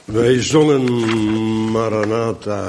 Wij zongen Maranatha,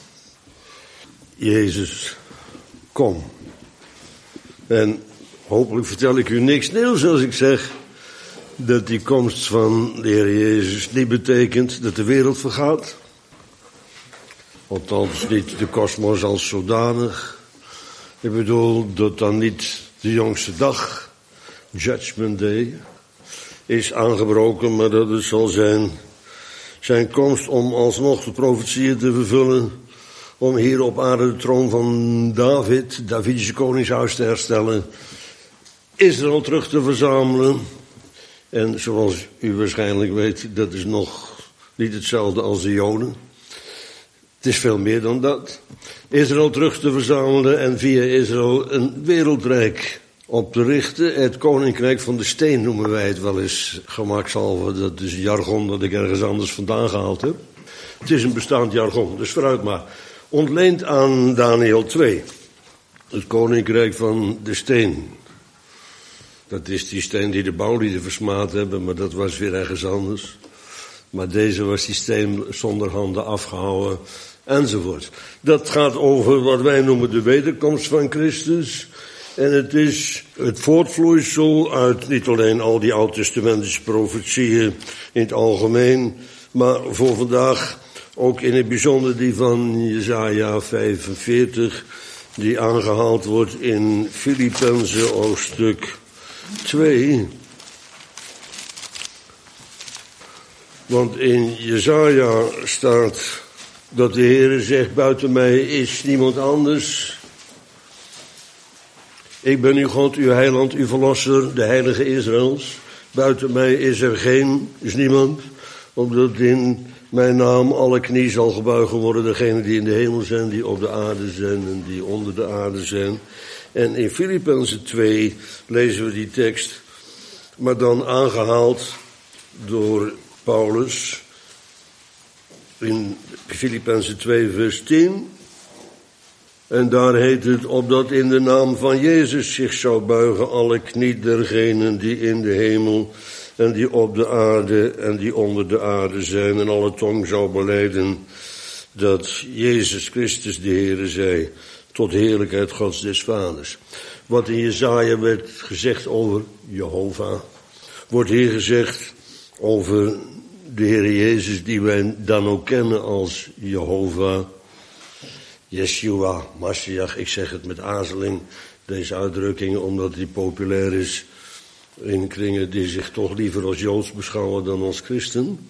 Jezus, kom. En hopelijk vertel ik u niks nieuws als ik zeg dat die komst van de Heer Jezus niet betekent dat de wereld vergaat. Althans niet de kosmos als zodanig. Ik bedoel dat dan niet de jongste dag, Judgment Day, is aangebroken, maar dat het zal zijn komst om alsnog de profetieën te vervullen, om hier op aarde de troon van Davidische koningshuis te herstellen, Israël terug te verzamelen. En zoals u waarschijnlijk weet, dat is nog niet hetzelfde als de Joden. Het is veel meer dan dat. Israël terug te verzamelen en via Israël een wereldrijk op te richten. Het koninkrijk van de steen noemen wij het wel eens, gemakshalve. Dat is jargon dat ik ergens anders vandaan gehaald heb. Het is een bestaand jargon, dus vooruit maar. Ontleend aan Daniel 2. Het koninkrijk van de steen. Dat is die steen die de bouwlieden versmaad hebben, maar dat was weer ergens anders. Maar deze was die steen zonder handen afgehouden, enzovoort. Dat gaat over wat wij noemen de wederkomst van Christus. En het is het voortvloeisel uit niet alleen al die oud-testamentische profetieën in het algemeen, maar voor vandaag ook in het bijzonder die van Jesaja 45, die aangehaald wordt in Filippenzen hoofdstuk 2. Want in Jesaja staat dat de Heere zegt, buiten mij is niemand anders. Ik ben uw God, uw heiland, uw verlosser, de heilige Israëls. Buiten mij is niemand, omdat in mijn naam alle knie zal gebuigen worden, degenen die in de hemel zijn, die op de aarde zijn en die onder de aarde zijn. En in Filippenzen 2 lezen we die tekst, maar dan aangehaald door Paulus in Filippenzen 2 vers 10. En daar heet het, opdat in de naam van Jezus zich zou buigen alle knie dergenen die in de hemel en die op de aarde en die onder de aarde zijn, en alle tong zou belijden dat Jezus Christus de Heere zij, tot heerlijkheid Gods des Vaders. Wat in Jesaja werd gezegd over Jehovah, wordt hier gezegd over de Heere Jezus, die wij dan ook kennen als Jehovah, Yeshua, Mashiach. Ik zeg het met aarzeling, deze uitdrukking, omdat die populair is in kringen die zich toch liever als Joods beschouwen dan als christen.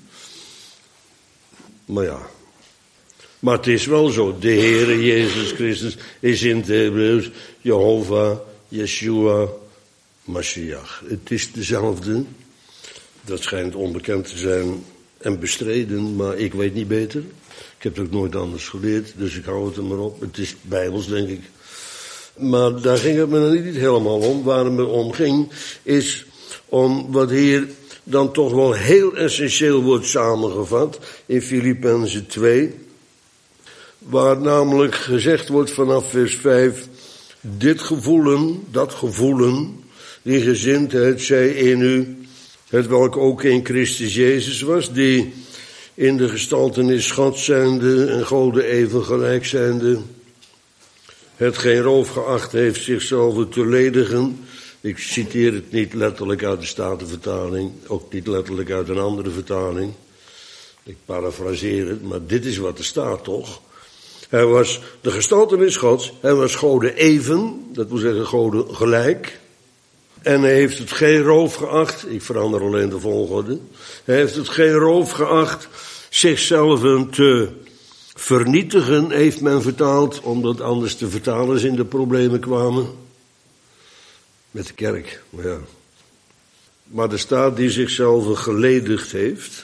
Maar ja. Maar het is wel zo, de Heere Jezus Christus is in het Hebreeuws Jehovah, Yeshua, Mashiach. Het is dezelfde. Dat schijnt onbekend te zijn en bestreden, maar ik weet niet beter. Ik heb het ook nooit anders geleerd, dus ik hou het er maar op. Het is bijbels, denk ik. Maar daar ging het me dan niet helemaal om. Waar het me om ging, is om wat hier dan toch wel heel essentieel wordt samengevat in Filippenzen 2. Waar namelijk gezegd wordt vanaf vers 5, dit gevoelen, dat gevoelen, die gezindheid zij in u, het welk ook in Christus Jezus was, die in de gestaltenis God zijnde en Gode even gelijk zijnde, het geen roof geacht heeft zichzelf te ledigen. Ik citeer het niet letterlijk uit de Statenvertaling, ook niet letterlijk uit een andere vertaling. Ik parafraseer het, maar dit is wat er staat toch. Hij was de gestaltenis Gods, hij was Gode even, dat wil zeggen Gode gelijk. En hij heeft het geen roof geacht, ik verander alleen de volgorde. Hij heeft het geen roof geacht zichzelf te vernietigen, heeft men vertaald, omdat anders de vertalers in de problemen kwamen. Met de kerk, maar ja. Maar er staat die zichzelf geledigd heeft.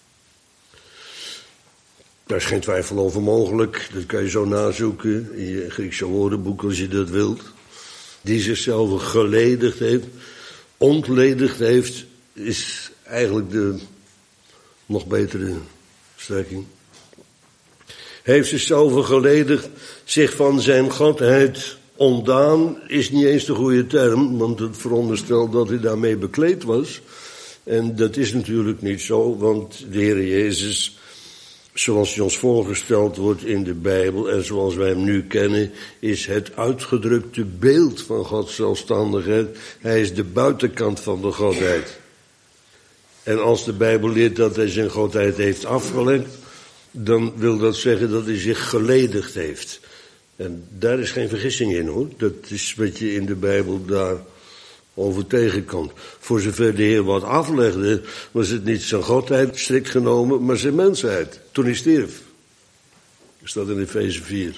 Daar is geen twijfel over mogelijk, dat kan je zo nazoeken in je Griekse woordenboek als je dat wilt. Die zichzelf geledigd heeft, ontledigd heeft, is eigenlijk de nog betere strekking. Heeft zichzelf geledigd, zich van zijn godheid ontdaan, is niet eens de goede term, want het veronderstelt dat hij daarmee bekleed was. En dat is natuurlijk niet zo, want de Heer Jezus, zoals hij ons voorgesteld wordt in de Bijbel en zoals wij hem nu kennen, is het uitgedrukte beeld van Gods zelfstandigheid. Hij is de buitenkant van de Godheid. En als de Bijbel leert dat hij zijn Godheid heeft afgelegd, dan wil dat zeggen dat hij zich geledigd heeft. En daar is geen vergissing in, hoor. Dat is wat je in de Bijbel daarover tegenkomt. Voor zover de Heer wat aflegde, was het niet zijn Godheid strikt genomen, maar zijn mensheid, toen hij stierf. Dat staat in Efeze 4.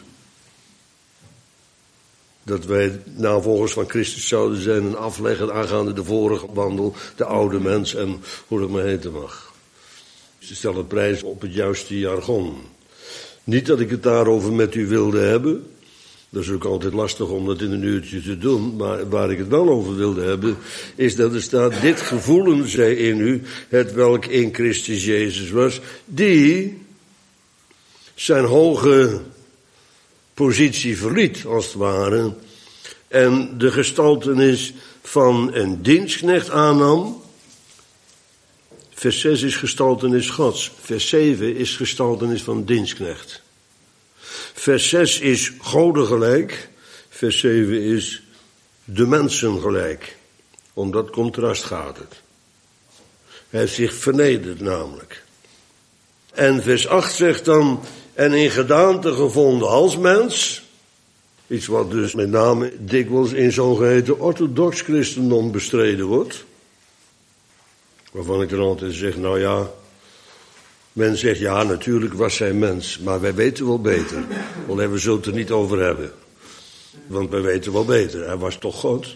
Dat wij navolgers van Christus zouden zijn en afleggen aangaande de vorige wandel, de oude mens en hoe dat maar heten mag. Ze stellen prijs op het juiste jargon. Niet dat ik het daarover met u wilde hebben. Dat is ook altijd lastig om dat in een uurtje te doen. Maar waar ik het wel over wilde hebben, is dat er staat: dit gevoelen zij in u, het welk in Christus Jezus was, die zijn hoge positie verliet, als het ware, en de gestaltenis van een dienstknecht aannam. Vers 6 is gestaltenis Gods. Vers 7 is gestaltenis van dienstknecht. Vers 6 is Goden gelijk. Vers 7 is de mensen gelijk. Om dat contrast gaat het. Hij heeft zich vernederd namelijk. En vers 8 zegt dan: en in gedaante gevonden als mens. Iets wat dus met name dikwijls in zogeheten orthodox christendom bestreden wordt. Waarvan ik dan altijd zeg, nou ja, men zegt ja, natuurlijk was hij mens, maar wij weten wel beter. Alleen we zullen het er niet over hebben. Want wij weten wel beter, hij was toch God.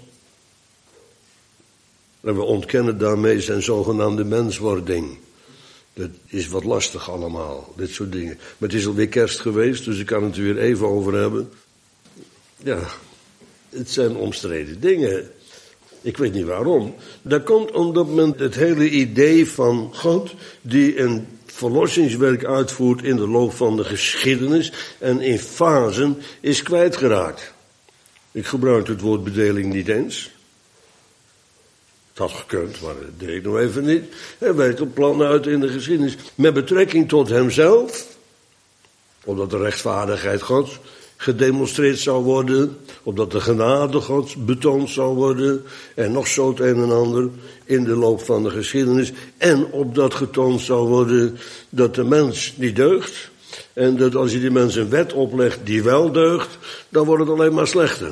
En we ontkennen daarmee zijn zogenaamde menswording. Dat is wat lastig allemaal, dit soort dingen. Maar het is alweer kerst geweest, dus ik kan het er weer even over hebben. Ja, het zijn omstreden dingen. Ik weet niet waarom. Dat komt omdat men het hele idee van God, die een verlossingswerk uitvoert in de loop van de geschiedenis en in fasen, is kwijtgeraakt. Ik gebruik het woord bedeling niet eens. Het had gekund, maar dat deed ik nog even niet. Hij werkt een plan uit in de geschiedenis met betrekking tot hemzelf, omdat de rechtvaardigheid Gods gedemonstreerd zou worden, opdat de genade Gods betoond zou worden, en nog zo het een en ander in de loop van de geschiedenis, en opdat getoond zou worden dat de mens niet deugt, en dat als je die mens een wet oplegt die wel deugt, dan wordt het alleen maar slechter.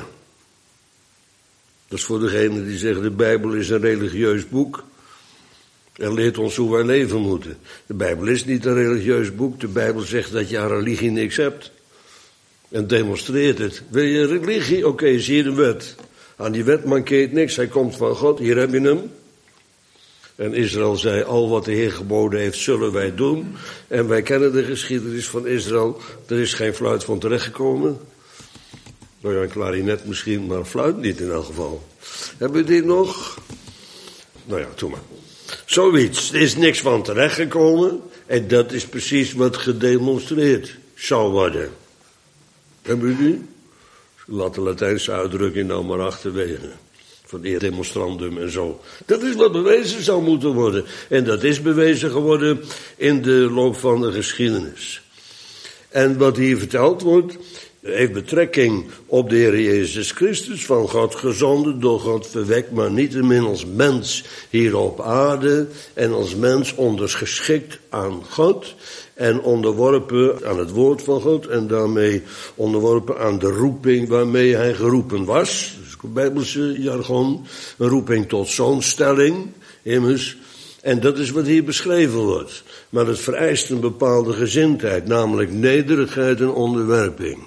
Dat is voor degene die zeggen de Bijbel is een religieus boek en leert ons hoe wij leven moeten. De Bijbel is niet een religieus boek, de Bijbel zegt dat je aan religie niks hebt. En demonstreert het. Wil je religie? Oké, zie je de wet. Aan die wet mankeert niks, hij komt van God, hier heb je hem. En Israël zei, al wat de Heer geboden heeft, zullen wij doen. En wij kennen de geschiedenis van Israël, er is geen fluit van terechtgekomen. Nou ja, een klarinet misschien, maar een fluit niet in elk geval. Hebben we die nog? Nou ja, doe maar. Zoiets, er is niks van terechtgekomen. En dat is precies wat gedemonstreerd zou worden. Hebben we die? Laat de Latijnse uitdrukking nou maar achterwege. Van eer demonstrandum en zo. Dat is wat bewezen zou moeten worden. En dat is bewezen geworden in de loop van de geschiedenis. En wat hier verteld wordt, heeft betrekking op de Heer Jezus Christus, van God gezonden, door God verwekt, maar niettemin als mens hier op aarde en als mens ondergeschikt aan God en onderworpen aan het woord van God en daarmee onderworpen aan de roeping waarmee hij geroepen was. Dus Bijbelse jargon, een roeping tot zoonstelling, immers. En dat is wat hier beschreven wordt. Maar het vereist een bepaalde gezindheid, namelijk nederigheid en onderwerping.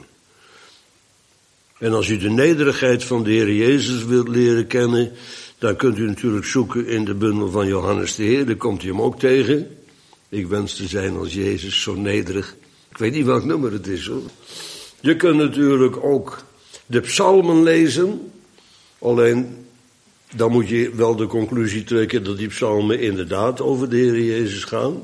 En als u de nederigheid van de Heer Jezus wilt leren kennen, dan kunt u natuurlijk zoeken in de bundel van Johannes de Heer, daar komt u hem ook tegen. Ik wens te zijn als Jezus, zo nederig. Ik weet niet welk nummer het is, hoor. Je kunt natuurlijk ook de psalmen lezen, alleen dan moet je wel de conclusie trekken dat die psalmen inderdaad over de Heer Jezus gaan.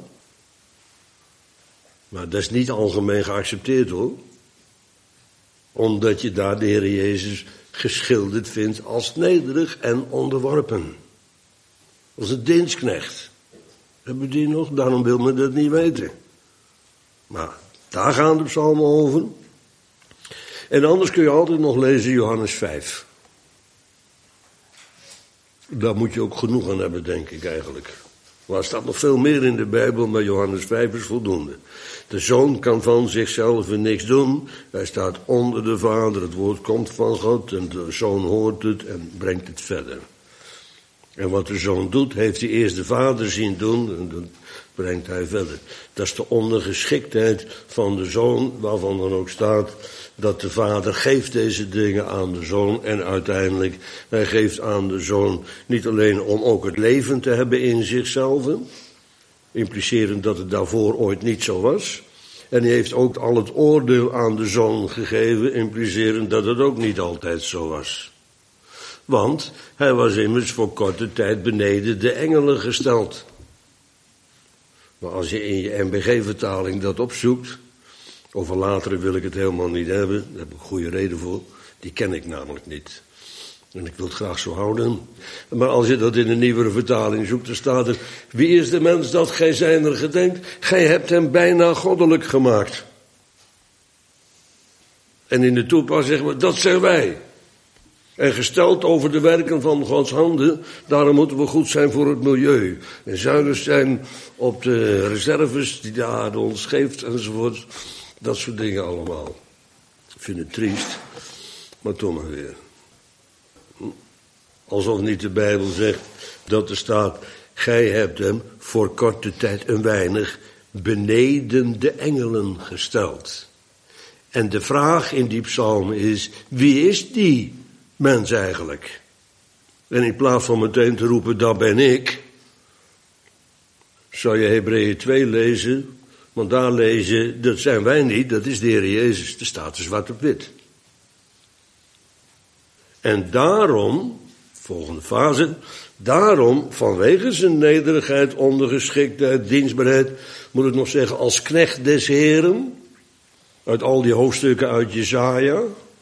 Maar dat is niet algemeen geaccepteerd, hoor. Omdat je daar de Heer Jezus geschilderd vindt als nederig en onderworpen. Als een dienstknecht. Hebben we die nog? Daarom wil men dat niet weten. Maar daar gaan de psalmen over. En anders kun je altijd nog lezen Johannes 5. Daar moet je ook genoeg aan hebben, denk ik eigenlijk. Maar er staat nog veel meer in de Bijbel, maar Johannes 5 is voldoende. De zoon kan van zichzelf niks doen. Hij staat onder de vader, het woord komt van God en de zoon hoort het en brengt het verder. En wat de zoon doet, heeft hij eerst de vader zien doen en dat brengt hij verder. Dat is de ondergeschiktheid van de zoon, waarvan dan ook staat dat de vader geeft deze dingen aan de zoon. En uiteindelijk, hij geeft aan de zoon niet alleen om ook het leven te hebben in zichzelf, implicerend dat het daarvoor ooit niet zo was. En hij heeft ook al het oordeel aan de zoon gegeven, implicerend dat het ook niet altijd zo was. Want hij was immers voor korte tijd beneden de engelen gesteld. Maar als je in je NBG-vertaling dat opzoekt, over latere wil ik het helemaal niet hebben, daar heb ik een goede reden voor, die ken ik namelijk niet. En ik wil het graag zo houden. Maar als je dat in een nieuwere vertaling zoekt, dan staat er: wie is de mens dat gij zijner gedenkt? Gij hebt hem bijna goddelijk gemaakt. En in de toepassing zeggen we, dat zijn wij. En gesteld over de werken van Gods handen, daarom moeten we goed zijn voor het milieu. En zuinig zijn op de reserves die de aarde ons geeft enzovoort. Dat soort dingen allemaal. Ik vind het triest, maar toch maar weer. Alsof niet de Bijbel zegt dat er staat: gij hebt hem voor korte tijd een weinig beneden de engelen gesteld. En de vraag in die psalm is: wie is die mens eigenlijk? En in plaats van meteen te roepen, dat ben ik, zou je Hebreeën 2 lezen, want daar lees je, dat zijn wij niet, dat is de Heer Jezus, er staat er zwart op wit. En daarom, volgende fase, daarom vanwege zijn nederigheid, ondergeschiktheid, dienstbaarheid, moet ik nog zeggen, als knecht des Heren, uit al die hoofdstukken uit Jesaja.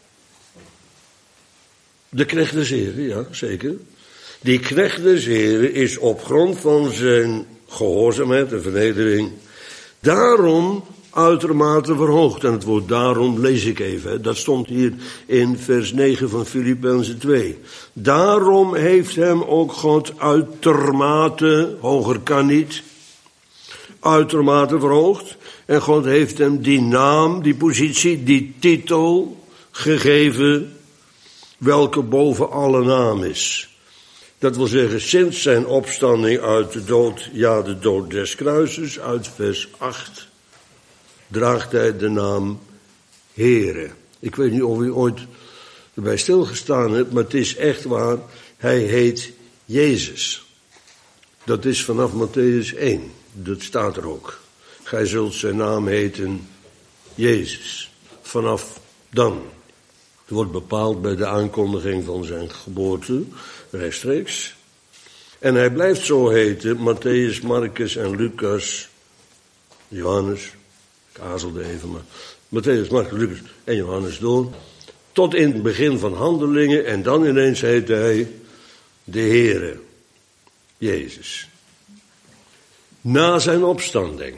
De knecht des Heren, ja, zeker. Die knecht des Heren is op grond van zijn gehoorzaamheid en vernedering daarom uitermate verhoogd. En het woord daarom lees ik even. Hè. Dat stond hier in vers 9 van Filippenzen 2. Daarom heeft hem ook God uitermate, hoger kan niet, uitermate verhoogd. En God heeft hem die naam, die positie, die titel gegeven, welke boven alle naam is. Dat wil zeggen, sinds zijn opstanding uit de dood, ja, de dood des kruises, uit vers 8, draagt hij de naam Heere. Ik weet niet of u ooit erbij stilgestaan hebt, maar het is echt waar, hij heet Jezus. Dat is vanaf Mattheüs 1, dat staat er ook. Gij zult zijn naam heten Jezus. Vanaf dan. Het wordt bepaald bij de aankondiging van zijn geboorte, rechtstreeks. En hij blijft zo heten, Matthäus, Marcus en Lucas, Johannes, ik aarzelde even, maar Matthäus, Marcus, Lucas en Johannes door, tot in het begin van Handelingen, en dan ineens heet hij de Heere, Jezus. Na zijn opstanding.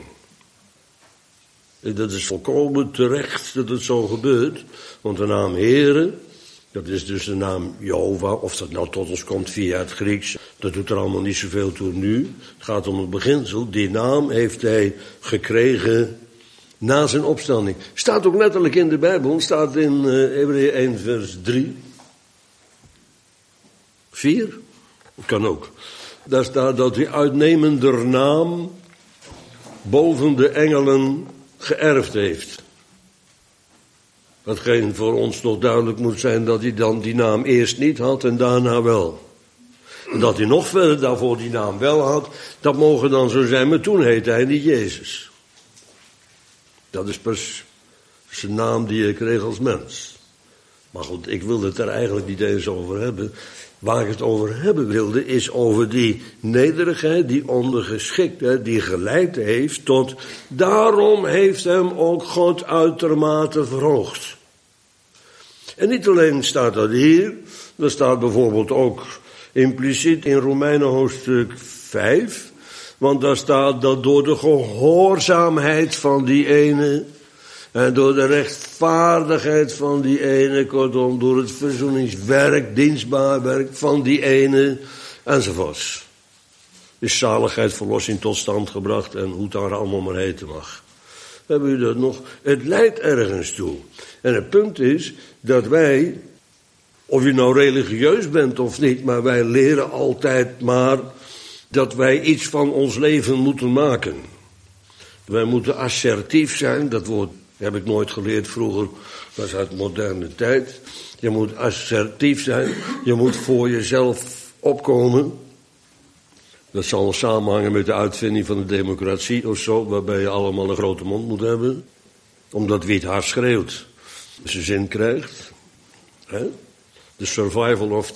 Dat is volkomen terecht dat het zo gebeurt, want de naam Heere, dat is dus de naam Jehovah, of dat nou tot ons komt via het Grieks, dat doet er allemaal niet zoveel toe nu. Het gaat om het beginsel, die naam heeft hij gekregen na zijn opstanding. Staat ook letterlijk in de Bijbel, staat in Hebreeën 1 vers 3. 4, kan ook. Daar staat dat hij uitnemender naam boven de engelen geërfd heeft. Hetgeen voor ons nog duidelijk moet zijn dat hij dan die naam eerst niet had en daarna wel. En dat hij nog verder daarvoor die naam wel had, dat mogen dan zo zijn, maar toen heette hij niet Jezus. Dat is pas zijn naam die hij kreeg als mens. Maar goed, ik wilde het er eigenlijk niet eens over hebben. Waar ik het over hebben wilde, is over die nederigheid, die ondergeschiktheid, die geleid heeft tot, daarom heeft hem ook God uitermate verhoogd. En niet alleen staat dat hier, er staat bijvoorbeeld ook Impliciet in Romeinen hoofdstuk 5. Want daar staat dat door de gehoorzaamheid van die ene en door de rechtvaardigheid van die ene, kortom door het verzoeningswerk, dienstbaar werk van die ene, enzovoorts, is zaligheid, verlossing tot stand gebracht en hoe het daar allemaal maar heten mag. Hebben u dat nog? Het leidt ergens toe. En het punt is dat wij, of je nou religieus bent of niet, maar wij leren altijd maar dat wij iets van ons leven moeten maken. Wij moeten assertief zijn, dat woord heb ik nooit geleerd vroeger, dat is uit moderne tijd. Je moet assertief zijn, je moet voor jezelf opkomen. Dat zal samenhangen met de uitvinding van de democratie of zo, waarbij je allemaal een grote mond moet hebben. Omdat wie het hard schreeuwt, zijn zin krijgt. De survival of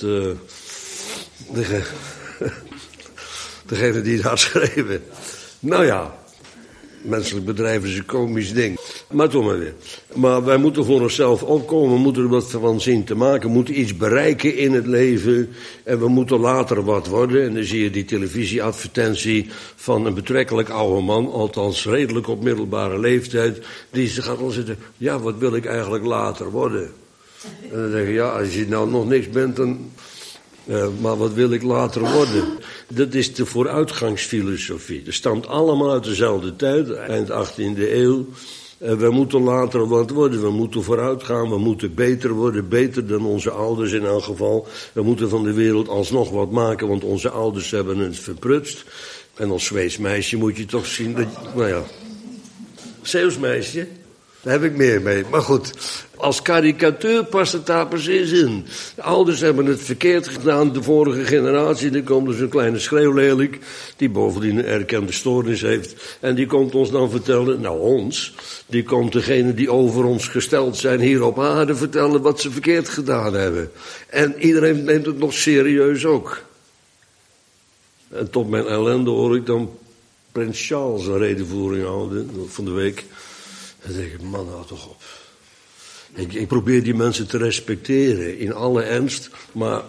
degene die het hard schreeuwen. Nou ja, menselijk bedrijf is een komisch ding. Maar toch maar weer. Maar wij moeten voor onszelf opkomen, we moeten er wat van zien te maken, we moeten iets bereiken in het leven en we moeten later wat worden. En dan zie je die televisieadvertentie van een betrekkelijk oude man, althans redelijk op middelbare leeftijd, die gaat dan zitten, ja, wat wil ik eigenlijk later worden? En dan denk je, ja, als je nou nog niks bent, dan maar wat wil ik later worden? Dat is de vooruitgangsfilosofie. Dat stamt allemaal uit dezelfde tijd, eind 18e eeuw. We moeten later wat worden, we moeten vooruit gaan, we moeten beter worden, beter dan onze ouders in elk geval. We moeten van de wereld alsnog wat maken, want onze ouders hebben het verprutst. En als Zweeds meisje moet je toch zien dat, nou ja, Zeeuws meisje, daar heb ik meer mee. Maar goed, als karikatuur past het daar precies in. De ouders hebben het verkeerd gedaan, de vorige generatie. Er komt dus een kleine schreeuwlelik, die bovendien een erkende stoornis heeft. En die komt ons dan vertellen, nou ons, die komt degene die over ons gesteld zijn hier op aarde vertellen wat ze verkeerd gedaan hebben. En iedereen neemt het nog serieus ook. En tot mijn ellende hoor ik dan Prins Charles een redenvoering houden van de week. Dan denk ik, man, hou toch op. Ik probeer die mensen te respecteren, in alle ernst, maar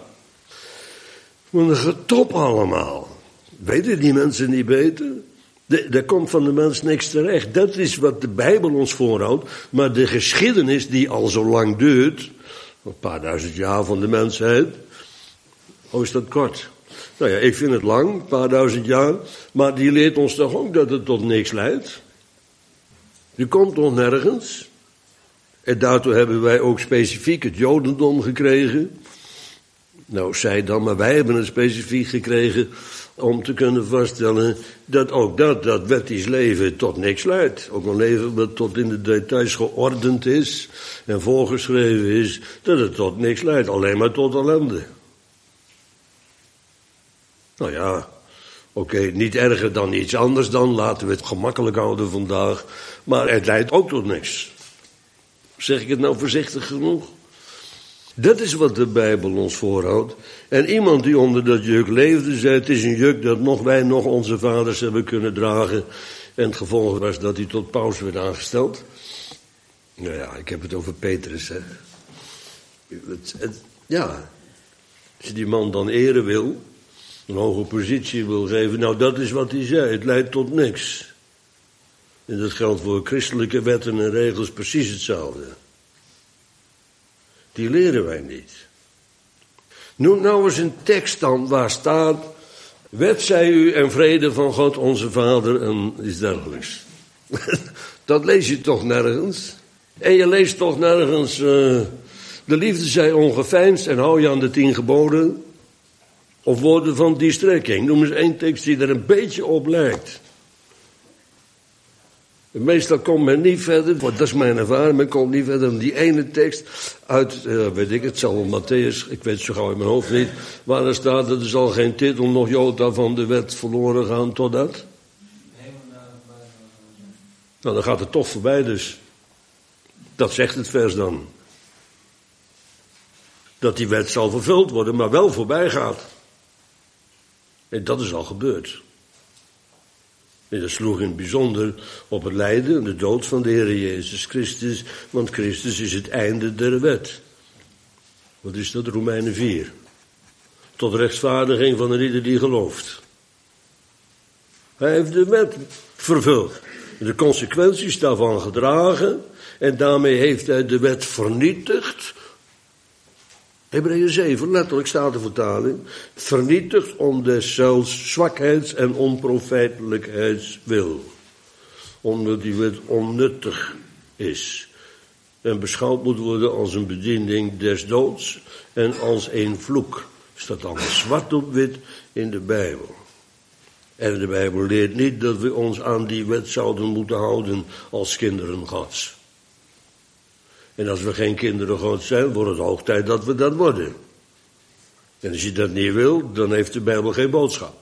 een getop allemaal. Weten die mensen niet beter? Er komt van de mens niks terecht. Dat is wat de Bijbel ons voorhoudt, maar de geschiedenis die al zo lang duurt, een paar duizend jaar van de mensheid, hoe is dat kort? Nou ja, ik vind het lang, een paar duizend jaar, maar die leert ons toch ook dat het tot niks leidt? Je komt nog nergens. En daartoe hebben wij ook specifiek het Jodendom gekregen. Nou, zij dan, maar wij hebben het specifiek gekregen om te kunnen vaststellen dat ook dat wettisch leven tot niks leidt. Ook een leven dat tot in de details geordend is en voorgeschreven is, dat het tot niks leidt, alleen maar tot ellende. Nou ja, oké, niet erger dan iets anders dan, laten we het gemakkelijk houden vandaag, maar het leidt ook tot niks. Zeg ik het nou voorzichtig genoeg? Dat is wat de Bijbel ons voorhoudt. En iemand die onder dat juk leefde, zei, het is een juk dat nog wij, nog onze vaders hebben kunnen dragen. En het gevolg was dat hij tot paus werd aangesteld. Nou ja, ik heb het over Petrus, hè. Ja, als je die man dan ere wil, een hoge positie wil geven, nou dat is wat hij zei, het leidt tot niks. En dat geldt voor christelijke wetten en regels precies hetzelfde. Die leren wij niet. Noem nou eens een tekst dan waar staat, wet zij u en vrede van God onze Vader en iets dergelijks. Dat lees je toch nergens. En je leest toch nergens, de liefde zij ongeveinsd en hou je aan de 10 geboden. Of woorden van die strekking. Noem eens één tekst die er een beetje op lijkt. Meestal komt men niet verder, want dat is mijn ervaring, men komt niet verder dan die ene tekst uit, weet ik het, zal wel Matthäus, ik weet het zo gauw in mijn hoofd niet, waar er staat dat er zal geen titel nog jota van de wet verloren gaan totdat. Nou, dan gaat het toch voorbij dus. Dat zegt het vers dan. Dat die wet zal vervuld worden, maar wel voorbij gaat. En dat is al gebeurd. En dat sloeg in het bijzonder op het lijden en de dood van de Heer Jezus Christus, want Christus is het einde der wet. Wat is dat? Romeinen 4. tot rechtvaardiging van ieder die gelooft. Hij heeft de wet vervuld, de consequenties daarvan gedragen en daarmee heeft hij de wet vernietigd. Hebreeën 7, letterlijk staat de vertaling, vernietigd om deszelfs zwakheids en onprofijtelijkheids wil. Omdat die wet onnuttig is en beschouwd moet worden als een bediening des doods en als een vloek. Staat allemaal zwart op wit in de Bijbel. En de Bijbel leert niet dat we ons aan die wet zouden moeten houden als kinderen Gods. En als we geen kinderen Gods zijn, wordt het hoog tijd dat we dat worden. En als je dat niet wil, dan heeft de Bijbel geen boodschap.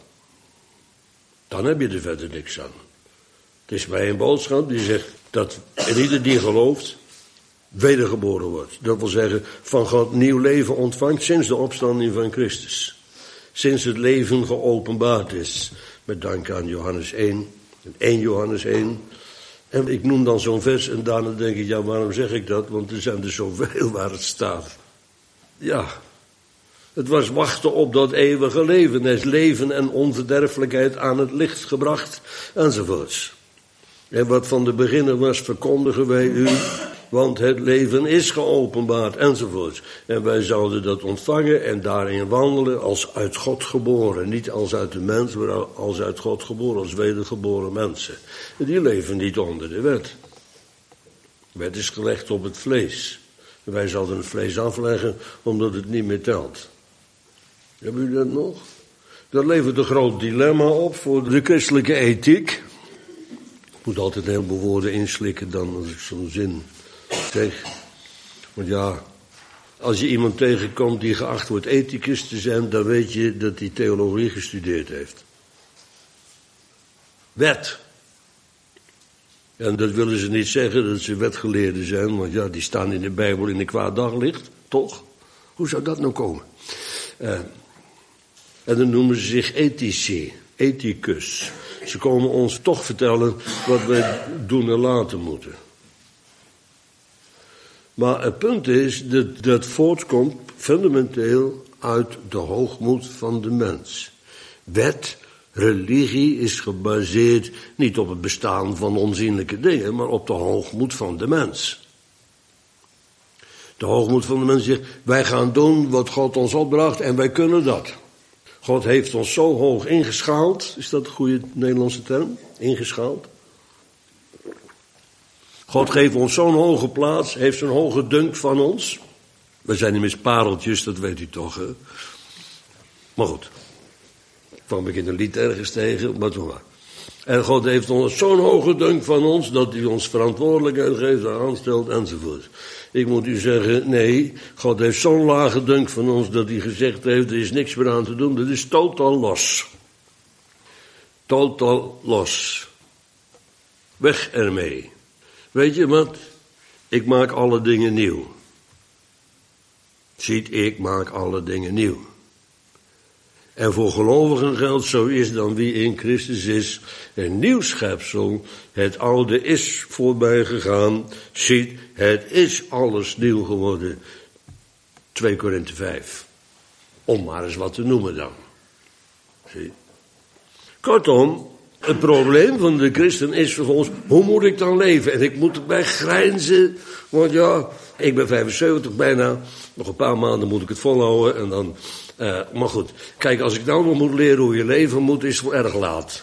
Dan heb je er verder niks aan. Het is maar een boodschap die zegt dat ieder die gelooft, wedergeboren wordt. Dat wil zeggen, van God nieuw leven ontvangt sinds de opstanding van Christus. Sinds het leven geopenbaard is. Met dank aan Johannes 1, 1 Johannes 1. En ik noem dan zo'n vers en daarna denk ik, ja, waarom zeg ik dat? Want er zijn er zoveel waar het staat. Ja, het was wachten op dat eeuwige leven. Het leven en onverderfelijkheid aan het licht gebracht, enzovoorts. En wat van de beginner was, verkondigen wij u, want het leven is geopenbaard, enzovoorts. En wij zouden dat ontvangen en daarin wandelen als uit God geboren. Niet als uit de mens, maar als uit God geboren, als wedergeboren mensen. En die leven niet onder de wet. De wet is gelegd op het vlees. En wij zouden het vlees afleggen, omdat het niet meer telt. Hebben jullie dat nog? Dat levert een groot dilemma op voor de christelijke ethiek. Ik moet altijd een heleboel woorden inslikken dan als ik zo'n zin zeg. Want ja, als je iemand tegenkomt die geacht wordt ethicus te zijn, dan weet je dat hij theologie gestudeerd heeft. Wet. En dat willen ze niet zeggen dat ze wetgeleerden zijn, want ja, die staan in de Bijbel in een kwaad daglicht, toch? Hoe zou dat nou komen? En dan noemen ze zich ethici, ethicus. Ze komen ons toch vertellen wat wij doen en laten moeten. Maar het punt is dat dat voortkomt fundamenteel uit de hoogmoed van de mens. Wet, religie is gebaseerd niet op het bestaan van onzienlijke dingen, maar op de hoogmoed van de mens. De hoogmoed van de mens zegt, wij gaan doen wat God ons opdraagt en wij kunnen dat. God heeft ons zo hoog ingeschaald, is dat een goede Nederlandse term? Ingeschaald. God geeft ons zo'n hoge plaats, heeft zo'n hoge dunk van ons. We zijn immers pareltjes, dat weet u toch, hè? Maar goed, ik kwam ik in een lied ergens tegen, maar toen maar. En God heeft ons zo'n hoge dunk van ons, dat hij ons verantwoordelijkheid geeft, aanstelt, enzovoort. Ik moet u zeggen, nee, God heeft zo'n lage dunk van ons, dat hij gezegd heeft, er is niks meer aan te doen, dat is totaal los. Totaal los. Weg ermee. Weet je wat? Ik maak alle dingen nieuw. Ziet, ik maak alle dingen nieuw. En voor gelovigen geldt, zo is dan wie in Christus is, een nieuw schepsel. Het oude is voorbij gegaan. Ziet, het is alles nieuw geworden. 2 Korinthe 5. Om maar eens wat te noemen dan. Zie. Kortom, het probleem van de christen is vervolgens, hoe moet ik dan leven? En ik moet erbij grijnzen, want ja, ik ben 75 bijna. Nog een paar maanden moet ik het volhouden en dan... maar goed, kijk, als ik nou nog moet leren hoe je leven moet, is het wel erg laat.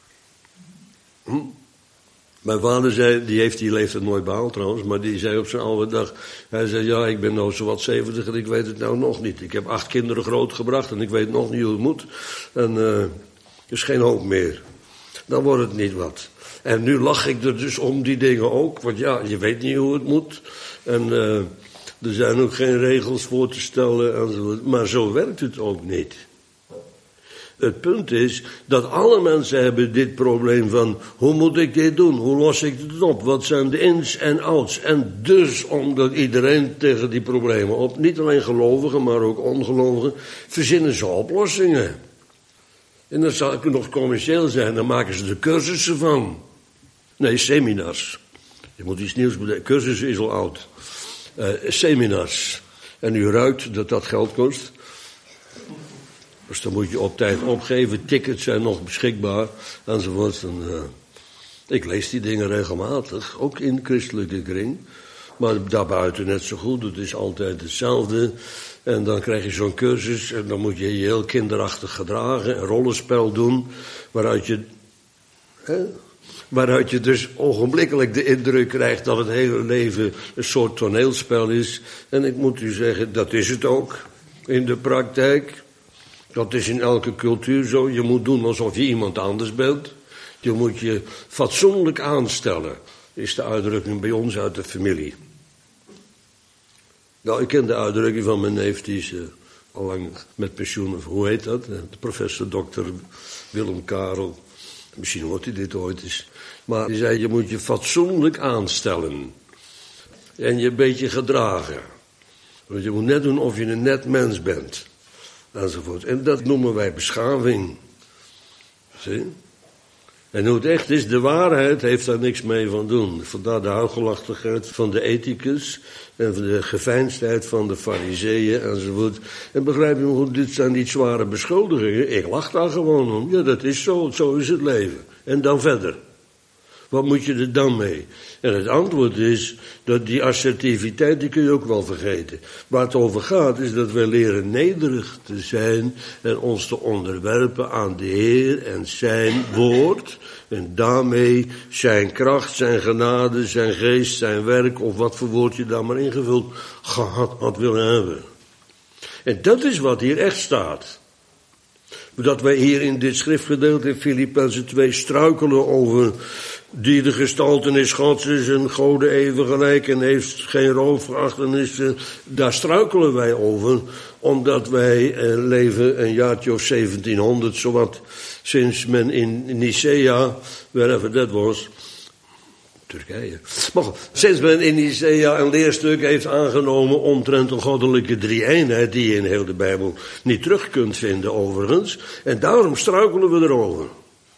Mijn vader zei, die heeft die leeftijd nooit behaald trouwens, maar die zei op zijn oude dag, hij zei, ja, ik ben nou zowat 70 en ik weet het nou nog niet. Ik heb 8 kinderen grootgebracht en ik weet nog niet hoe het moet. En er is geen hoop meer. Dan wordt het niet wat. En nu lach ik er dus om die dingen ook, want ja, je weet niet hoe het moet. En er zijn ook geen regels voor te stellen, enzovoort. Maar zo werkt het ook niet. Het punt is dat alle mensen hebben dit probleem van, hoe moet ik dit doen? Hoe los ik dit op? Wat zijn de ins en outs? En dus omdat iedereen tegen die problemen op, niet alleen gelovigen, maar ook ongelovigen, verzinnen ze oplossingen. En dan zal het nog commercieel zijn, dan maken ze er cursussen van. Nee, seminars. Je moet iets nieuws bedenken. Cursus is al oud. Seminars. En u ruikt dat dat geld kost. Dus dan moet je op tijd opgeven. Tickets zijn nog beschikbaar. Enzovoort. Ik lees die dingen regelmatig. Ook in christelijke kring. Maar daarbuiten net zo goed. Het is altijd hetzelfde. En dan krijg je zo'n cursus. En dan moet je je heel kinderachtig gedragen. Een rollenspel doen. Waaruit je dus ogenblikkelijk de indruk krijgt dat het hele leven een soort toneelspel is. En ik moet u zeggen, dat is het ook in de praktijk. Dat is in elke cultuur zo. Je moet doen alsof je iemand anders bent. Je moet je fatsoenlijk aanstellen, is de uitdrukking bij ons uit de familie. Nou, ik ken de uitdrukking van mijn neef, die is al lang met pensioen, of hoe heet dat? De professor dokter Willem Karel. Misschien hoort hij dit ooit eens. Maar die zei, je moet je fatsoenlijk aanstellen. En je een beetje gedragen. Want je moet net doen of je een net mens bent. Enzovoort. En dat noemen wij beschaving. Zie? En hoe het echt is, de waarheid heeft daar niks mee van doen. Vandaar de huichelachtigheid van de ethicus en de geveinsdheid van de farizeeën enzovoort. En begrijp je me goed, dit zijn niet zware beschuldigingen. Ik lach daar gewoon om. Ja, dat is zo is het leven. En dan verder. Wat moet je er dan mee? En het antwoord is dat die assertiviteit, die kun je ook wel vergeten. Waar het over gaat is dat wij leren nederig te zijn en ons te onderwerpen aan de Heer en zijn woord. En daarmee zijn kracht, zijn genade, zijn geest, zijn werk, of wat voor woord je daar maar ingevuld had willen hebben. En dat is wat hier echt staat. Dat wij hier in dit schriftgedeelte in Filippenzen 2 struikelen over die de gestaltenis Gods is en Gode even gelijk en heeft geen roofverachtenis. Daar struikelen wij over, omdat wij leven een jaartje of 1700, zowat sinds men in Nicea, wherever that was, Turkije. Maar goed, sinds men in Nicea een leerstuk heeft aangenomen omtrent een goddelijke drie-eenheid, die je in heel de Bijbel niet terug kunt vinden overigens. En daarom struikelen we erover.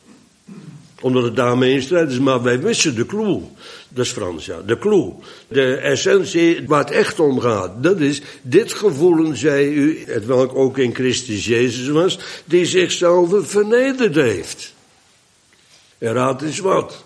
Omdat het daarmee in strijd is, maar wij missen de clue. Dat is Frans, ja. De clue. De essentie waar het echt om gaat. Dat is, dit gevoelen, zei u, het welk ook in Christus Jezus was, die zichzelf vernederd heeft. En raad eens wat.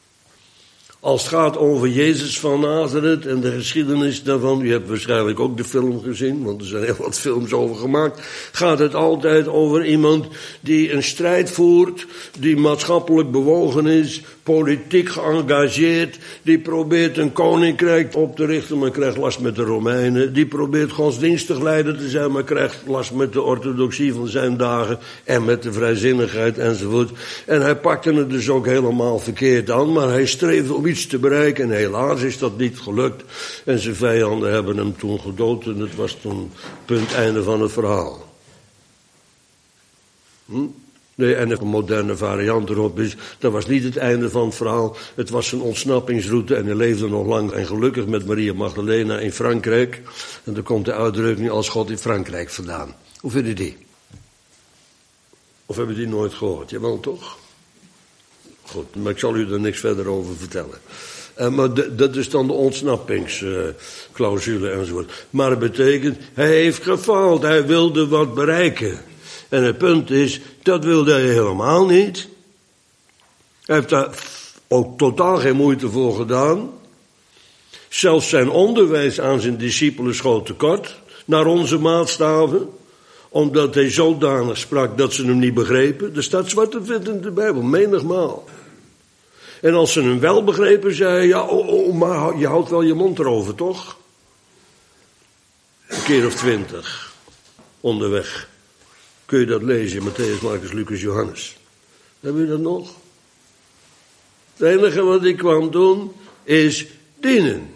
Als het gaat over Jezus van Nazareth en de geschiedenis daarvan, u hebt waarschijnlijk ook de film gezien, want er zijn heel wat films over gemaakt, gaat het altijd over iemand die een strijd voert, die maatschappelijk bewogen is, politiek geëngageerd, die probeert een koninkrijk op te richten, maar krijgt last met de Romeinen, die probeert godsdienstig leider te zijn, maar krijgt last met de orthodoxie van zijn dagen en met de vrijzinnigheid enzovoort. En hij pakte het dus ook helemaal verkeerd aan, maar hij streefde om iets te bereiken en helaas is dat niet gelukt. En zijn vijanden hebben hem toen gedood en het was toen punt einde van het verhaal. Nee, en een moderne variant erop is, dat was niet het einde van het verhaal. Het was een ontsnappingsroute en hij leefde nog lang en gelukkig met Maria Magdalena in Frankrijk. En dan komt de uitdrukking als God in Frankrijk vandaan. Hoe vind je die? Of hebben die nooit gehoord? Jawel toch? Goed, maar ik zal u er niks verder over vertellen. Maar dat is dan de ontsnappingsclausule enzovoort. Maar het betekent, hij heeft gefaald, hij wilde wat bereiken. En het punt is, dat wilde hij helemaal niet. Hij heeft daar ook totaal geen moeite voor gedaan. Zelfs zijn onderwijs aan zijn discipelen schoot tekort, naar onze maatstaven. Omdat hij zodanig sprak dat ze hem niet begrepen. Er staat zwart op wit in de Bijbel, menigmaal. En als ze hem wel begrepen, zei hij, ja, maar je houdt wel je mond erover, toch? Een keer of 20, onderweg. Kun je dat lezen, Mattheüs, Marcus, Lucas, Johannes. Hebben we dat nog? Het enige wat ik kwam doen, is dienen.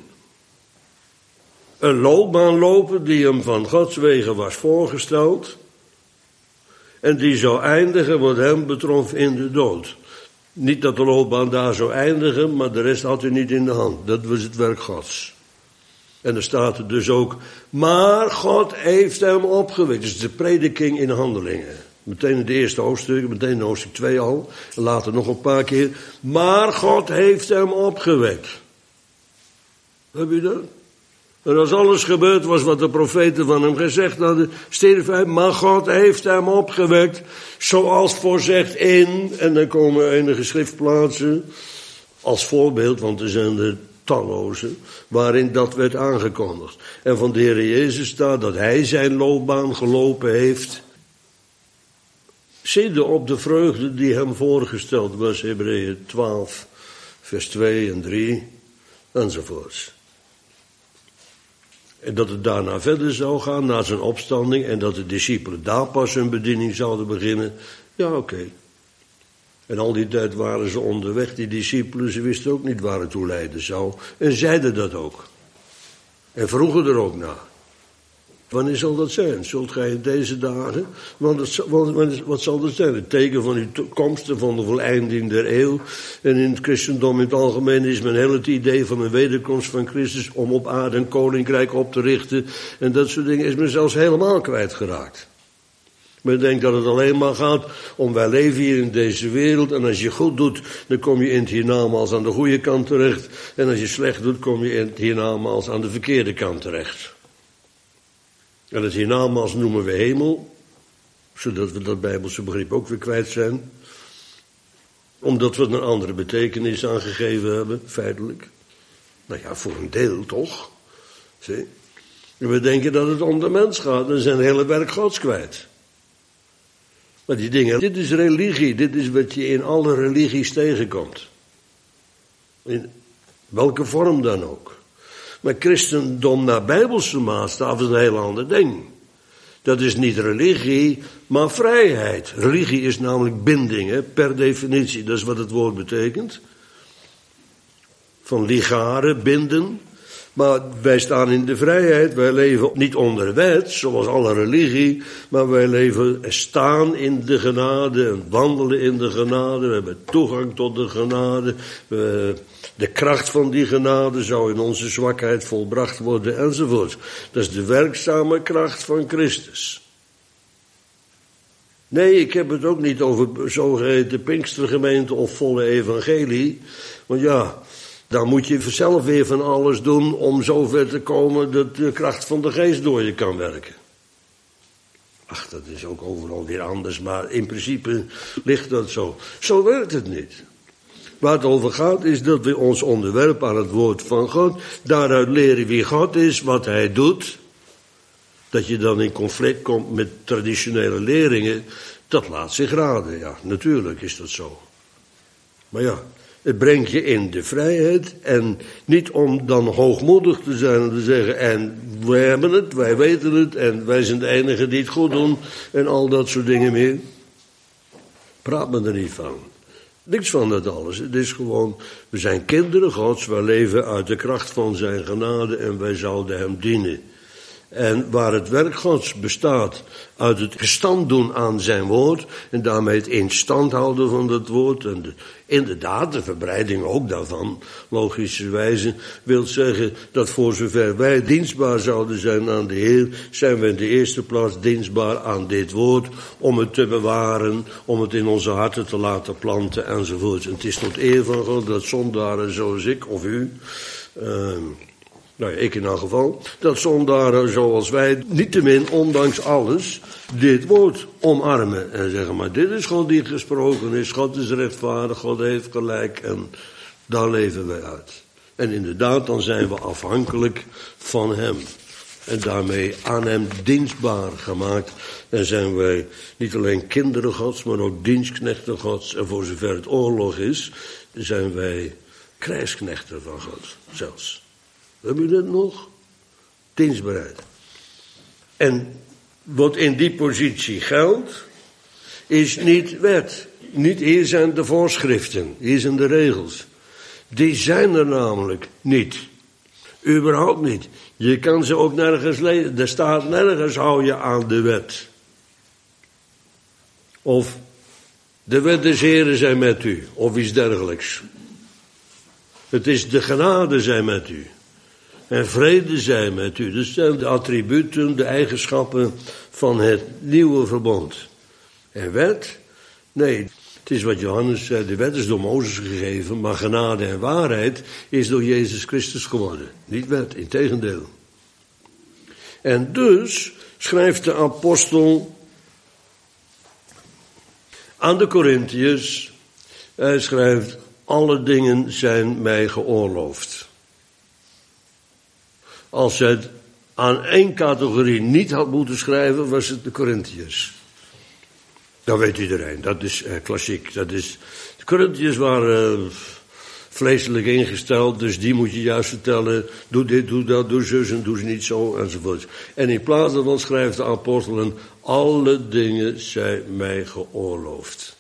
Een loopbaan lopen die hem van Gods wegen was voorgesteld. En die zou eindigen wat hem betrof in de dood. Niet dat de loopbaan daar zou eindigen, maar de rest had hij niet in de hand. Dat was het werk Gods. En er staat er dus ook, maar God heeft hem opgewekt. Dus de prediking in Handelingen. Meteen in de eerste hoofdstuk, meteen in hoofdstuk 2 al. En later nog een paar keer. Maar God heeft hem opgewekt. Heb je dat? En als alles gebeurd was wat de profeten van hem gezegd hadden, stierf hij, maar God heeft hem opgewekt, zoals voorzegd in, en dan komen enige schriftplaatsen als voorbeeld, want er zijn er talloze, waarin dat werd aangekondigd. En van de Heer Jezus staat dat hij zijn loopbaan gelopen heeft, ziende op de vreugde die hem voorgesteld was, Hebreeën 12, vers 2 en 3, enzovoorts. En dat het daarna verder zou gaan, na zijn opstanding, en dat de discipelen daar pas hun bediening zouden beginnen. Ja, oké. En al die tijd waren ze onderweg, die discipelen, ze wisten ook niet waar het toe leiden zou. En zeiden dat ook. En vroegen er ook naar. Wanneer zal dat zijn? Zult gij in deze dagen? Wat zal dat zijn? Het teken van uw komst en van de voleinding der eeuw. En in het christendom in het algemeen is men heel het idee van een wederkomst van Christus om op aarde een koninkrijk op te richten. En dat soort dingen is men zelfs helemaal kwijtgeraakt. Men denkt dat het alleen maar gaat om wij leven hier in deze wereld en als je goed doet, dan kom je in het hiernamaals aan de goede kant terecht. En als je slecht doet, kom je in het hiernamaals aan de verkeerde kant terecht. En het hiernamaals noemen we hemel, zodat we dat Bijbelse begrip ook weer kwijt zijn. Omdat we er een andere betekenis aan gegeven hebben, feitelijk. Nou ja, voor een deel toch. Zie? En we denken dat het om de mens gaat, dan zijn het hele werk Gods kwijt. Maar die dingen, dit is religie, dit is wat je in alle religies tegenkomt. In welke vorm dan ook. Maar christendom naar Bijbelse maatstaf is een heel ander ding. Dat is niet religie, maar vrijheid. Religie is namelijk binding, hè, per definitie. Dat is wat het woord betekent. Van ligaren, binden. Maar wij staan in de vrijheid. Wij leven niet onder wet, zoals alle religie. Maar wij leven en staan in de genade en wandelen in de genade. We hebben toegang tot de genade. De kracht van die genade zou in onze zwakheid volbracht worden enzovoort. Dat is de werkzame kracht van Christus. Nee, ik heb het ook niet over zogeheten Pinkstergemeente of volle evangelie. Want ja, dan moet je zelf weer van alles doen om zover te komen dat de kracht van de geest door je kan werken. Ach, dat is ook overal weer anders, maar in principe ligt dat zo. Zo werkt het niet. Waar het over gaat is dat we ons onderwerpen aan het woord van God. Daaruit leren wie God is, wat hij doet. Dat je dan in conflict komt met traditionele leringen, dat laat zich raden. Ja, natuurlijk is dat zo. Maar ja, het brengt je in de vrijheid. En niet om dan hoogmoedig te zijn en te zeggen, en we hebben het, wij weten het, en wij zijn de enigen die het goed doen, en al dat soort dingen meer. Praat me er niet van. Niks van dat alles. Het is gewoon, we zijn kinderen Gods, wij leven uit de kracht van zijn genade en wij zouden hem dienen. En waar het werk Gods bestaat uit het gestand doen aan zijn woord en daarmee het in stand houden van dat woord en inderdaad de verbreiding ook daarvan, logischerwijze, wil zeggen dat voor zover wij dienstbaar zouden zijn aan de Heer, zijn we in de eerste plaats dienstbaar aan dit woord om het te bewaren, om het in onze harten te laten planten enzovoort. En het is tot eer van God dat zondaren zoals ik of u, nou ja, ik in elk geval, dat zondaren zoals wij, niettemin, ondanks alles, dit woord omarmen. En zeggen, maar dit is God die gesproken is, God is rechtvaardig, God heeft gelijk en daar leven wij uit. En inderdaad, dan zijn we afhankelijk van hem. En daarmee aan hem dienstbaar gemaakt. En zijn wij niet alleen kinderen Gods, maar ook dienstknechten Gods. En voor zover het oorlog is, zijn wij krijgsknechten van God zelfs. Hebben jullie dat nog? Dienstbereid. En wat in die positie geldt, is niet wet. Niet hier zijn de voorschriften, hier zijn de regels. Die zijn er namelijk niet. Überhaupt niet. Je kan ze ook nergens lezen. Er staat nergens hou je aan de wet. Of de wet des Heren zijn met u. Of iets dergelijks. Het is de genade zijn met u. En vrede zij met u. Dat zijn de attributen, de eigenschappen van het nieuwe verbond. En wet? Nee, het is wat Johannes zei, de wet is door Mozes gegeven, maar genade en waarheid is door Jezus Christus geworden. Niet wet, integendeel. En dus schrijft de apostel aan de Korintiërs, hij schrijft, alle dingen zijn mij geoorloofd. Als hij het aan één categorie niet had moeten schrijven, was het de Korintiërs. Dat weet iedereen, dat is klassiek. De Korintiërs waren vleeselijk ingesteld, dus die moet je juist vertellen, doe dit, doe dat, doe zus en doe ze niet zo, enzovoort. En in plaats daarvan schrijft de apostelen, alle dingen zijn mij geoorloofd.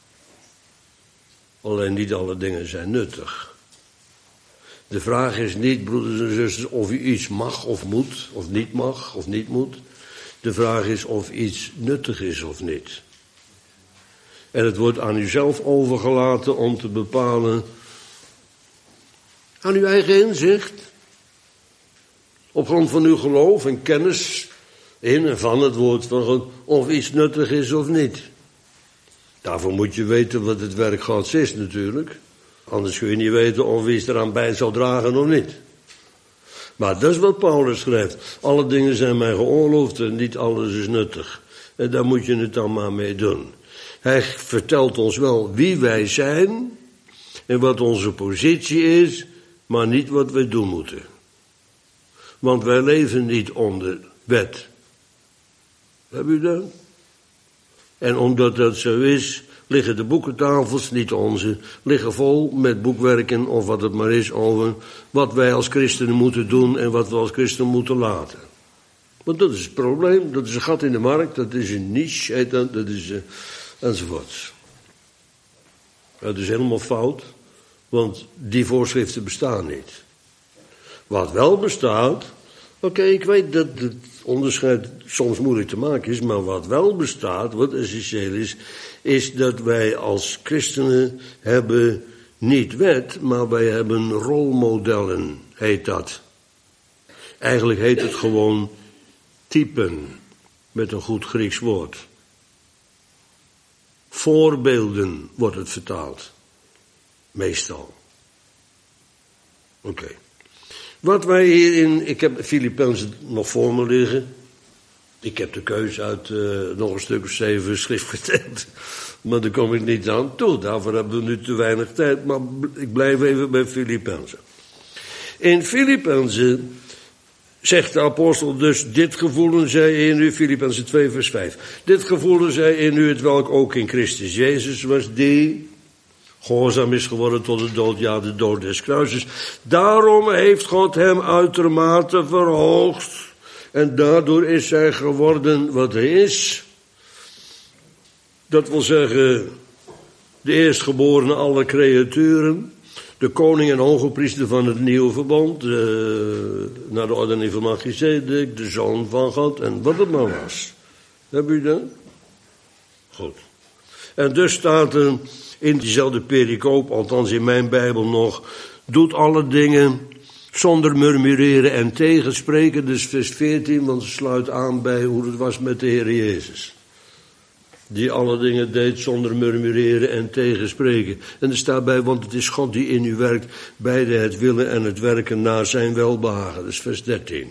Alleen niet alle dingen zijn nuttig. De vraag is niet, broeders en zusters, of u iets mag of moet, of niet mag of niet moet. De vraag is of iets nuttig is of niet. En het wordt aan uzelf overgelaten om te bepalen, aan uw eigen inzicht, op grond van uw geloof en kennis in en van het woord van God, of iets nuttig is of niet. Daarvoor moet je weten wat het werk Gods is natuurlijk. Anders kun je niet weten of iets eraan bij zal dragen of niet. Maar dat is wat Paulus schrijft. Alle dingen zijn mij geoorloofd en niet alles is nuttig. En daar moet je het dan maar mee doen. Hij vertelt ons wel wie wij zijn en wat onze positie is, maar niet wat wij doen moeten. Want wij leven niet onder wet. Heb u dat? En omdat dat zo is, liggen de boekentafels, niet onze, liggen vol met boekwerken of wat het maar is over wat wij als christenen moeten doen en wat we als christenen moeten laten. Want dat is het probleem, dat is een gat in de markt, dat is een niche, dat is enzovoort. Dat is helemaal fout, want die voorschriften bestaan niet. Wat wel bestaat, oké, ik weet dat het onderscheid soms moeilijk te maken is, maar wat wel bestaat, wat essentieel is dat wij als christenen hebben niet wet, maar wij hebben rolmodellen, heet dat. Eigenlijk heet het gewoon typen, met een goed Grieks woord. Voorbeelden wordt het vertaald. Meestal. Oké. Wat wij hierin, ik heb Filippenzen nog voor me liggen. Ik heb de keuze uit nog een stuk of 7 schriftgedeelten. Maar daar kom ik niet aan toe. Daarvoor hebben we nu te weinig tijd. Maar ik blijf even bij Filippenzen. In Filippenzen zegt de apostel dus, dit gevoelen zij in u, Filippenzen 2 vers 5. Dit gevoelen zij in u, het welk ook in Christus Jezus was, die gehoorzaam is geworden tot de dood, ja, de dood des kruises. Daarom heeft God hem uitermate verhoogd. En daardoor is hij geworden wat hij is. Dat wil zeggen, de eerstgeborene alle creaturen. De koning en hoge priester van het nieuwe verbond. Naar de ordening van Melchizedek, de zoon van God en wat het maar was. Heb u dat? Goed. En dus staat er in diezelfde pericoop, althans in mijn Bijbel nog, doet alle dingen zonder murmureren en tegenspreken. Dus vers 14, want ze sluit aan bij hoe het was met de Heer Jezus. Die alle dingen deed zonder murmureren en tegenspreken. En er staat bij, want het is God die in u werkt, beide het willen en het werken naar zijn welbehagen. Dat is vers 13.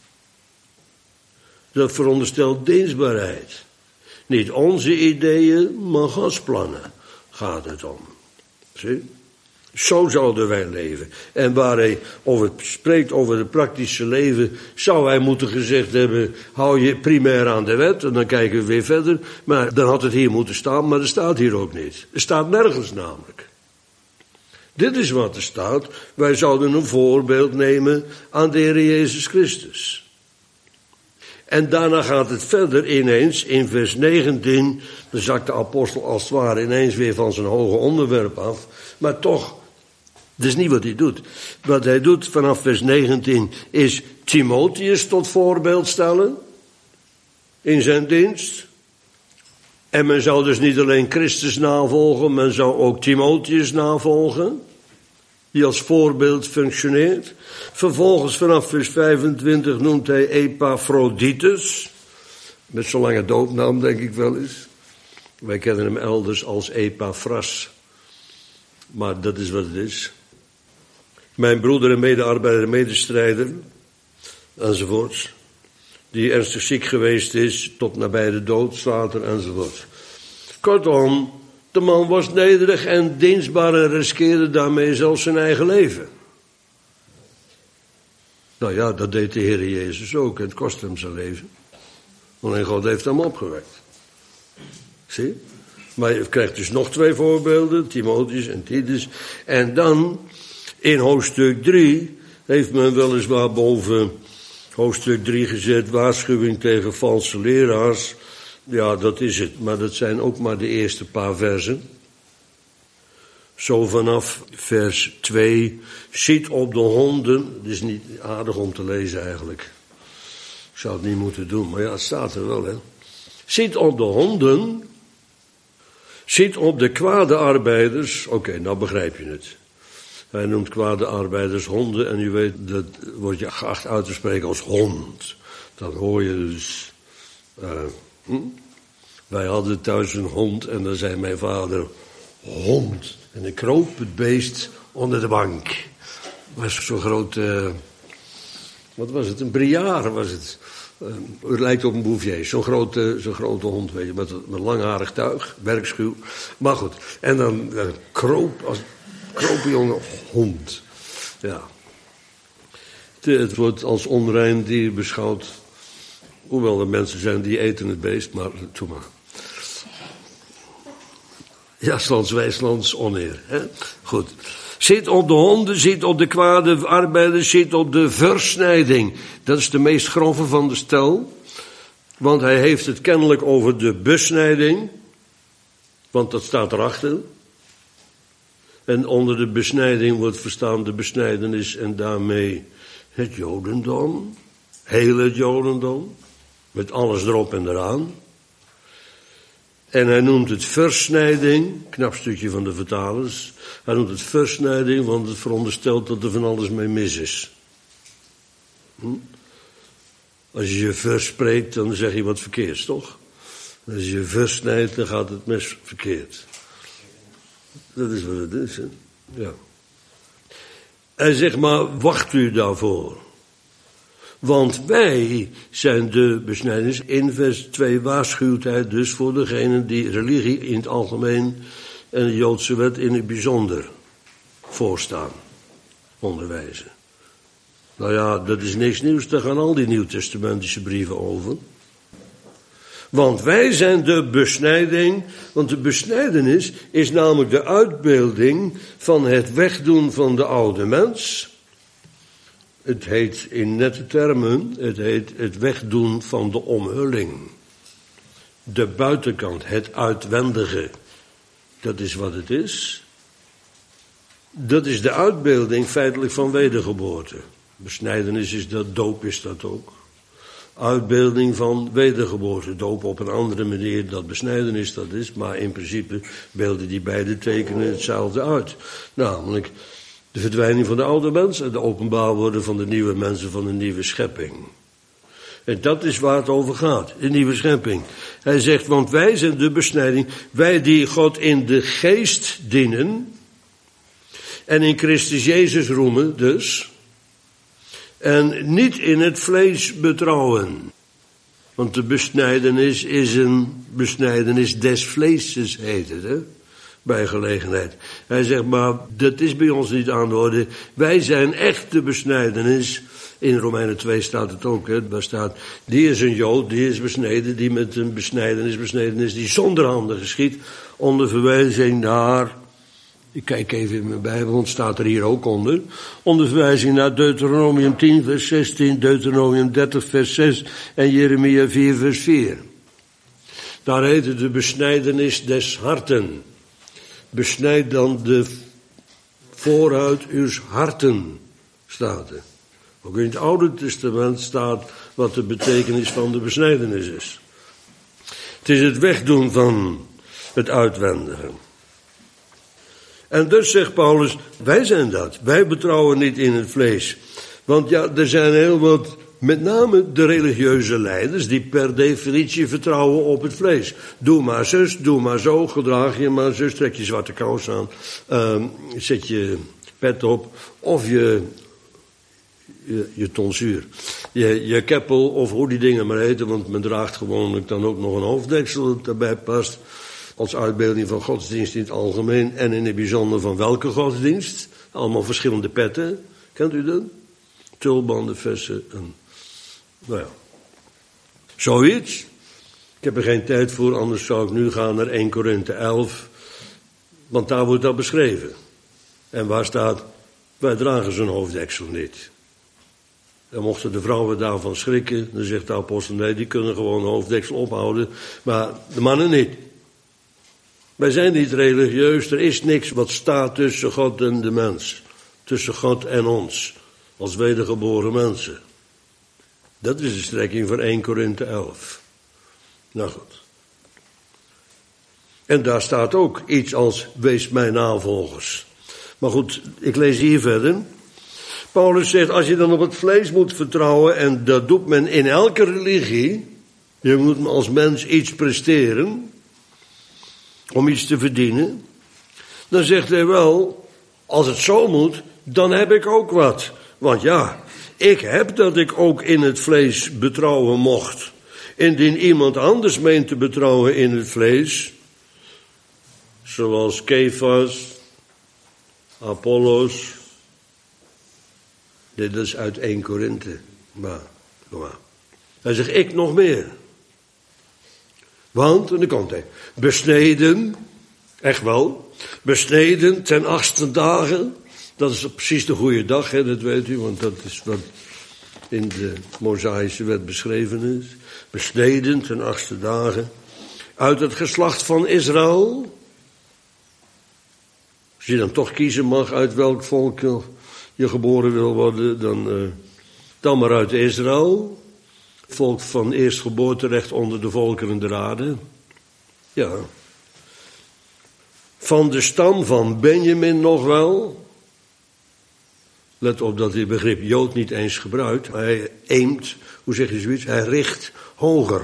Dat veronderstelt dienstbaarheid. Niet onze ideeën, maar Gods plannen gaat het om. Zie? Zo zouden wij leven. En waar hij over spreekt over het praktische leven, zou hij moeten gezegd hebben, hou je primair aan de wet, en dan kijken we weer verder. Maar dan had het hier moeten staan, maar dat staat hier ook niet. Er staat nergens namelijk. Dit is wat er staat. Wij zouden een voorbeeld nemen aan de Heer Jezus Christus. En daarna gaat het verder ineens, in vers 19, dan zakt de apostel als het ware ineens weer van zijn hoge onderwerp af. Maar toch, dat is niet wat hij doet. Wat hij doet vanaf vers 19 is Timotheus tot voorbeeld stellen in zijn dienst. En men zou dus niet alleen Christus navolgen, men zou ook Timotheus navolgen, die als voorbeeld functioneert. Vervolgens vanaf vers 25 noemt hij Epaphroditus, met zo'n lange doopnaam denk ik wel eens. Wij kennen hem elders als Epaphras, maar dat is wat het is. Mijn broeder en medearbeider en medestrijder, enzovoorts. die ernstig ziek geweest is, tot nabij de dood, staat er enzovoort. Kortom, de man was nederig en dienstbaar en riskeerde daarmee zelfs zijn eigen leven. Nou ja, dat deed de Heer Jezus ook. Het kostte hem zijn leven. Alleen God heeft hem opgewekt. Zie? Maar je krijgt dus nog 2 voorbeelden. Timotheus en Titus. En dan, in hoofdstuk 3, heeft men weliswaar boven hoofdstuk 3 gezet, waarschuwing tegen valse leraars. Ja, dat is het. Maar dat zijn ook maar de eerste paar versen. Zo vanaf vers 2. Ziet op de honden. Het is niet aardig om te lezen eigenlijk. Ik zou het niet moeten doen, maar ja, het staat er wel, hè. Ziet op de honden. Ziet op de kwade arbeiders. Oké, nou begrijp je het. Hij noemt kwade arbeiders honden. En u weet, dat wordt je geacht uit te spreken als hond. Dat hoor je dus. Wij hadden thuis een hond en dan zei mijn vader, hond. En dan kroop het beest onder de bank. Het was zo'n groot, wat was het, een briard was het. Het lijkt op een bouvier, zo'n grote hond, weet je, met langharig tuig, werkschuw. Maar goed, en dan kroop een jonge hond. Ja. Het wordt als onrein dier beschouwd. Hoewel er mensen zijn die eten het beest, maar doe maar. Ja, slans wijslands oneer. Hè? Goed. Zit op de honden, zit op de kwade arbeiders, zit op de versnijding. Dat is de meest grove van de stel. Want hij heeft het kennelijk over de besnijding. Want dat staat erachter. En onder de besnijding wordt verstaan de besnijdenis en daarmee het Jodendom. Heel het Jodendom. Met alles erop en eraan. En hij noemt het versnijding, knap stukje van de vertalers. Hij noemt het versnijding, want het veronderstelt dat er van alles mee mis is. Als je verspreekt, dan zeg je wat verkeerds, toch? Als je versnijdt, dan gaat het mes verkeerd. Dat is wat het is, hè? Ja. Hij zegt maar, wacht u daarvoor. Want wij zijn de besnijdenis. In vers 2 waarschuwt hij dus voor degenen die religie in het algemeen en de Joodse wet in het bijzonder voorstaan, onderwijzen. Nou ja, dat is niks nieuws, daar gaan al die nieuwtestamentische brieven over. Want wij zijn de besnijding, want de besnijdenis is namelijk de uitbeelding van het wegdoen van de oude mens. Het heet in nette termen, het heet het wegdoen van de omhulling. De buitenkant, het uitwendige. Dat is wat het is. Dat is de uitbeelding feitelijk van wedergeboorte. Besnijdenis is dat, doop is dat ook. Uitbeelding van wedergeboorte. Doop op een andere manier dat besnijdenis dat is. Maar in principe beelden die beide tekenen hetzelfde uit. Namelijk de verdwijning van de oude mens en de openbaar worden van de nieuwe mensen, van een nieuwe schepping. En dat is waar het over gaat, de nieuwe schepping. Hij zegt, want wij zijn de besnijding, wij die God in de geest dienen en in Christus Jezus roemen dus, en niet in het vlees betrouwen. Want de besnijdenis is een besnijdenis des vleeses, heet het, hè? Bij gelegenheid. Hij zegt, maar dat is bij ons niet aan de orde. Wij zijn echt de besnijdenis. In Romeinen 2 staat het ook, hè. Daar staat, die is een Jood, die is besneden, die met een besneden is, die zonder handen geschiet, onder verwijzing naar, ik kijk even in mijn Bijbel, want het staat er hier ook onder verwijzing naar Deuteronomium 10 vers 16, Deuteronomium 30 vers 6 en Jeremia 4 vers 4. Daar heet het de besnijdenis des harten. Besnijd dan de voorhuid uw harten, staat er. Ook in het Oude Testament staat wat de betekenis van de besnijdenis is. Het is het wegdoen van het uitwendige. En dus zegt Paulus, wij zijn dat. Wij betrouwen niet in het vlees. Want ja, er zijn heel wat, met name de religieuze leiders, die per definitie vertrouwen op het vlees. Doe maar zus, doe maar zo, gedraag je maar zus, trek je zwarte kous aan, zet je pet op, of je tonsuur. je keppel of hoe die dingen maar heten, want men draagt gewoonlijk dan ook nog een hoofddeksel dat daarbij past. Als uitbeelding van godsdienst in het algemeen en in het bijzonder van welke godsdienst. Allemaal verschillende petten. Kent u dat? Tulbanden, vesten en... Nou ja. Zoiets. Ik heb er geen tijd voor, anders zou ik nu gaan naar 1 Korinthe 11. Want daar wordt dat beschreven. En waar staat, wij dragen zo'n hoofddeksel niet. Dan mochten de vrouwen daarvan schrikken. Dan zegt de apostel, nee, die kunnen gewoon een hoofddeksel ophouden. Maar de mannen niet. Wij zijn niet religieus. Er is niks wat staat tussen God en de mens. Tussen God en ons. Als wedergeboren mensen. Dat is de strekking van 1 Korinthe 11. Nou goed. En daar staat ook iets als, wees mijn navolgers. Maar goed, ik lees hier verder. Paulus zegt, als je dan op het vlees moet vertrouwen, en dat doet men in elke religie. Je moet als mens iets presteren. Om iets te verdienen. Dan zegt hij wel, als het zo moet, dan heb ik ook wat. Want ja, ik heb dat ik ook in het vlees betrouwen mocht. Indien iemand anders meent te betrouwen in het vlees, zoals Kefas, Apollos, dit is uit 1 Korinthe. Maar. Hij zegt, ik nog meer. Want, en dan komt hij, besneden, echt wel, besneden ten 8e dagen. Dat is precies de goede dag, hè, dat weet u, want dat is wat in de Mosaïsche wet beschreven is. Besneden ten 8e dagen, uit het geslacht van Israël. Als je dan toch kiezen mag uit welk volk je geboren wil worden, dan maar uit Israël. Volk van eerstgeboorterecht onder de volkeren der aarde. Ja. Van de stam van Benjamin nog wel. Let op dat dit begrip Jood niet eens gebruikt. Hij aimt, hoe zeg je zoiets? Hij richt hoger.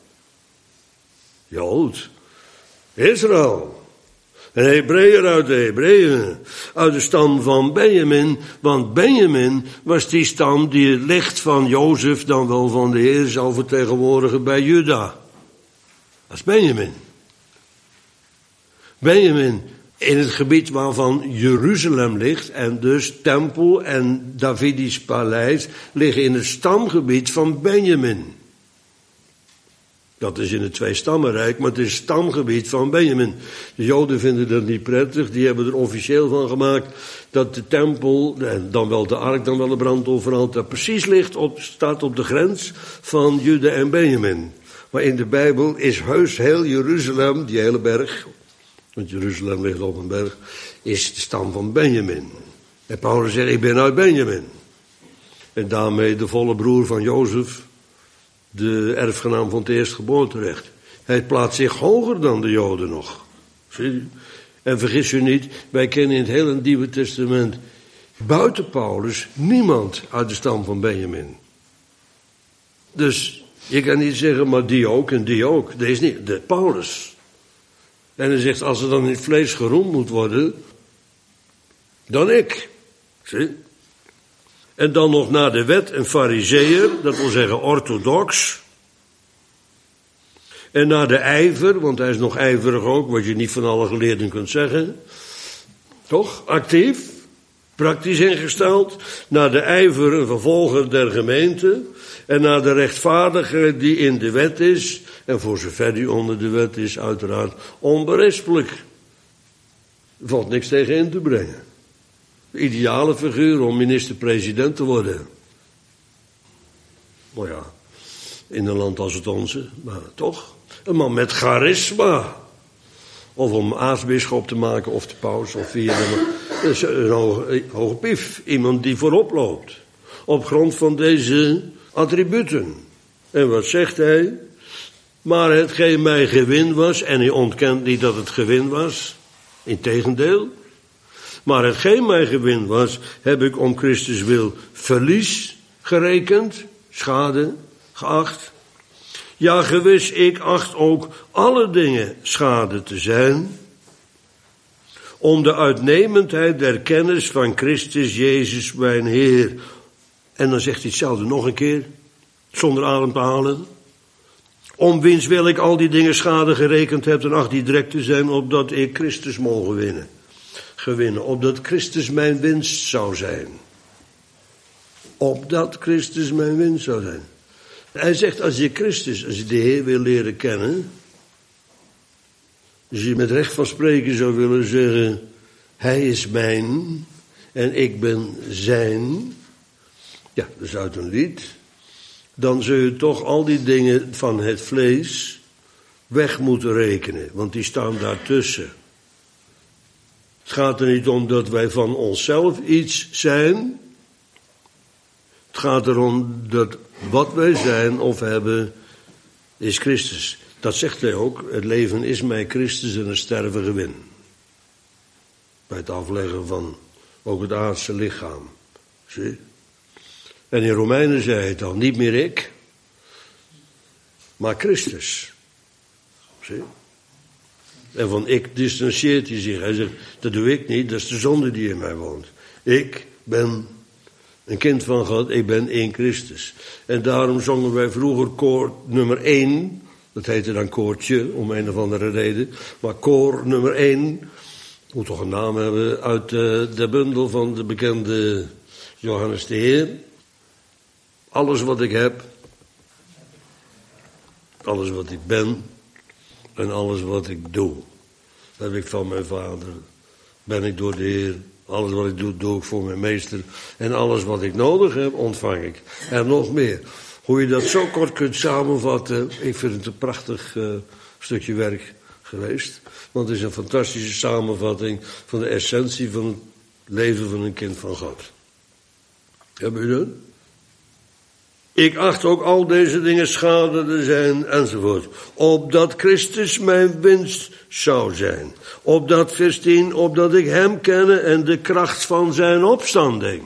Jood. Israël. Een Hebreeër uit de Hebreeën. Uit de stam van Benjamin. Want Benjamin was die stam die het licht van Jozef, dan wel van de Heer, zou vertegenwoordigen bij Juda. Dat is Benjamin. Benjamin in het gebied waarvan Jeruzalem ligt. En dus tempel en Davidisch paleis liggen in het stamgebied van Benjamin. Dat is in het tweestammenrijk, maar het is het stamgebied van Benjamin. De Joden vinden dat niet prettig. Die hebben er officieel van gemaakt dat de tempel, en dan wel de ark, dan wel de brandofferaltaar, precies staat op de grens van Juda en Benjamin. Maar in de Bijbel is heus heel Jeruzalem, die hele berg, want Jeruzalem ligt op een berg, is de stam van Benjamin. En Paulus zegt, ik ben uit Benjamin. En daarmee de volle broer van Jozef, de erfgenaam van het eerstgeboorterecht. Hij plaatst zich hoger dan de Joden nog. Zie je? En vergis u niet, wij kennen in het hele Nieuwe Testament buiten Paulus niemand uit de stam van Benjamin. Dus je kan niet zeggen, maar die ook en die ook. Dat is niet, de Paulus. En hij zegt, als er dan in het vlees geroemd moet worden, dan ik. Zie je? En dan nog naar de wet een farizeeër, dat wil zeggen orthodox. En naar de ijver, want hij is nog ijverig ook, wat je niet van alle geleerden kunt zeggen. Toch? Actief, praktisch ingesteld. Naar de ijver een vervolger der gemeente. En naar de rechtvaardige die in de wet is. En voor zover die onder de wet is, uiteraard onberispelijk. Er valt niks tegen in te brengen. De ideale figuur om minister-president te worden. Nou ja, in een land als het onze, maar toch. Een man met charisma. Of om aartsbisschop te maken, of de paus, of via een hoge pief. Iemand die voorop loopt. Op grond van deze attributen. En wat zegt hij? Maar hetgeen mij gewin was, en hij ontkent niet dat het gewin was. Integendeel. Maar hetgeen mij gewin was, heb ik om Christus wil verlies gerekend, schade geacht. Ja, gewis, ik acht ook alle dingen schade te zijn, om de uitnemendheid der kennis van Christus Jezus mijn Heer. En dan zegt hij hetzelfde nog een keer, zonder adem te halen. Om wiens wil ik al die dingen schade gerekend heb en acht die direct te zijn, opdat ik Christus mogen gewinnen. Opdat Christus mijn winst zou zijn. Opdat Christus mijn winst zou zijn. Hij zegt, als je de Heer wil leren kennen, als je met recht van spreken zou willen zeggen, hij is mijn en ik ben zijn. Ja, dat is uit een lied. Dan zul je toch al die dingen van het vlees weg moeten rekenen, want die staan daartussen. Het gaat er niet om dat wij van onszelf iets zijn. Het gaat erom dat wat wij zijn of hebben is Christus. Dat zegt hij ook. Het leven is mij Christus en het sterven gewin. Bij het afleggen van ook het aardse lichaam. Zie? En in Romeinen zei hij het al. Niet meer ik, maar Christus. Zie? En van ik distancieert hij zich. Hij zegt, dat doe ik niet, dat is de zonde die in mij woont. Ik ben een kind van God, ik ben in Christus. En daarom zongen wij vroeger koor nummer 1. Dat heette dan koortje, om een of andere reden. Maar koor nummer 1, moet toch een naam hebben, uit de bundel van de bekende Johannes de Heer. Alles wat ik heb, alles wat ik ben en alles wat ik doe, dat heb ik van mijn vader. Ben ik door de Heer. Alles wat ik doe, doe ik voor mijn meester. En alles wat ik nodig heb, ontvang ik. En nog meer. Hoe je dat zo kort kunt samenvatten, ik vind het een prachtig stukje werk geweest. Want het is een fantastische samenvatting van de essentie van het leven van een kind van God. Hebben u dat? Ik acht ook al deze dingen schade te zijn, enzovoort. Opdat Christus mijn winst zou zijn. Opdat, vers 10, opdat ik hem kenne en de kracht van zijn opstanding.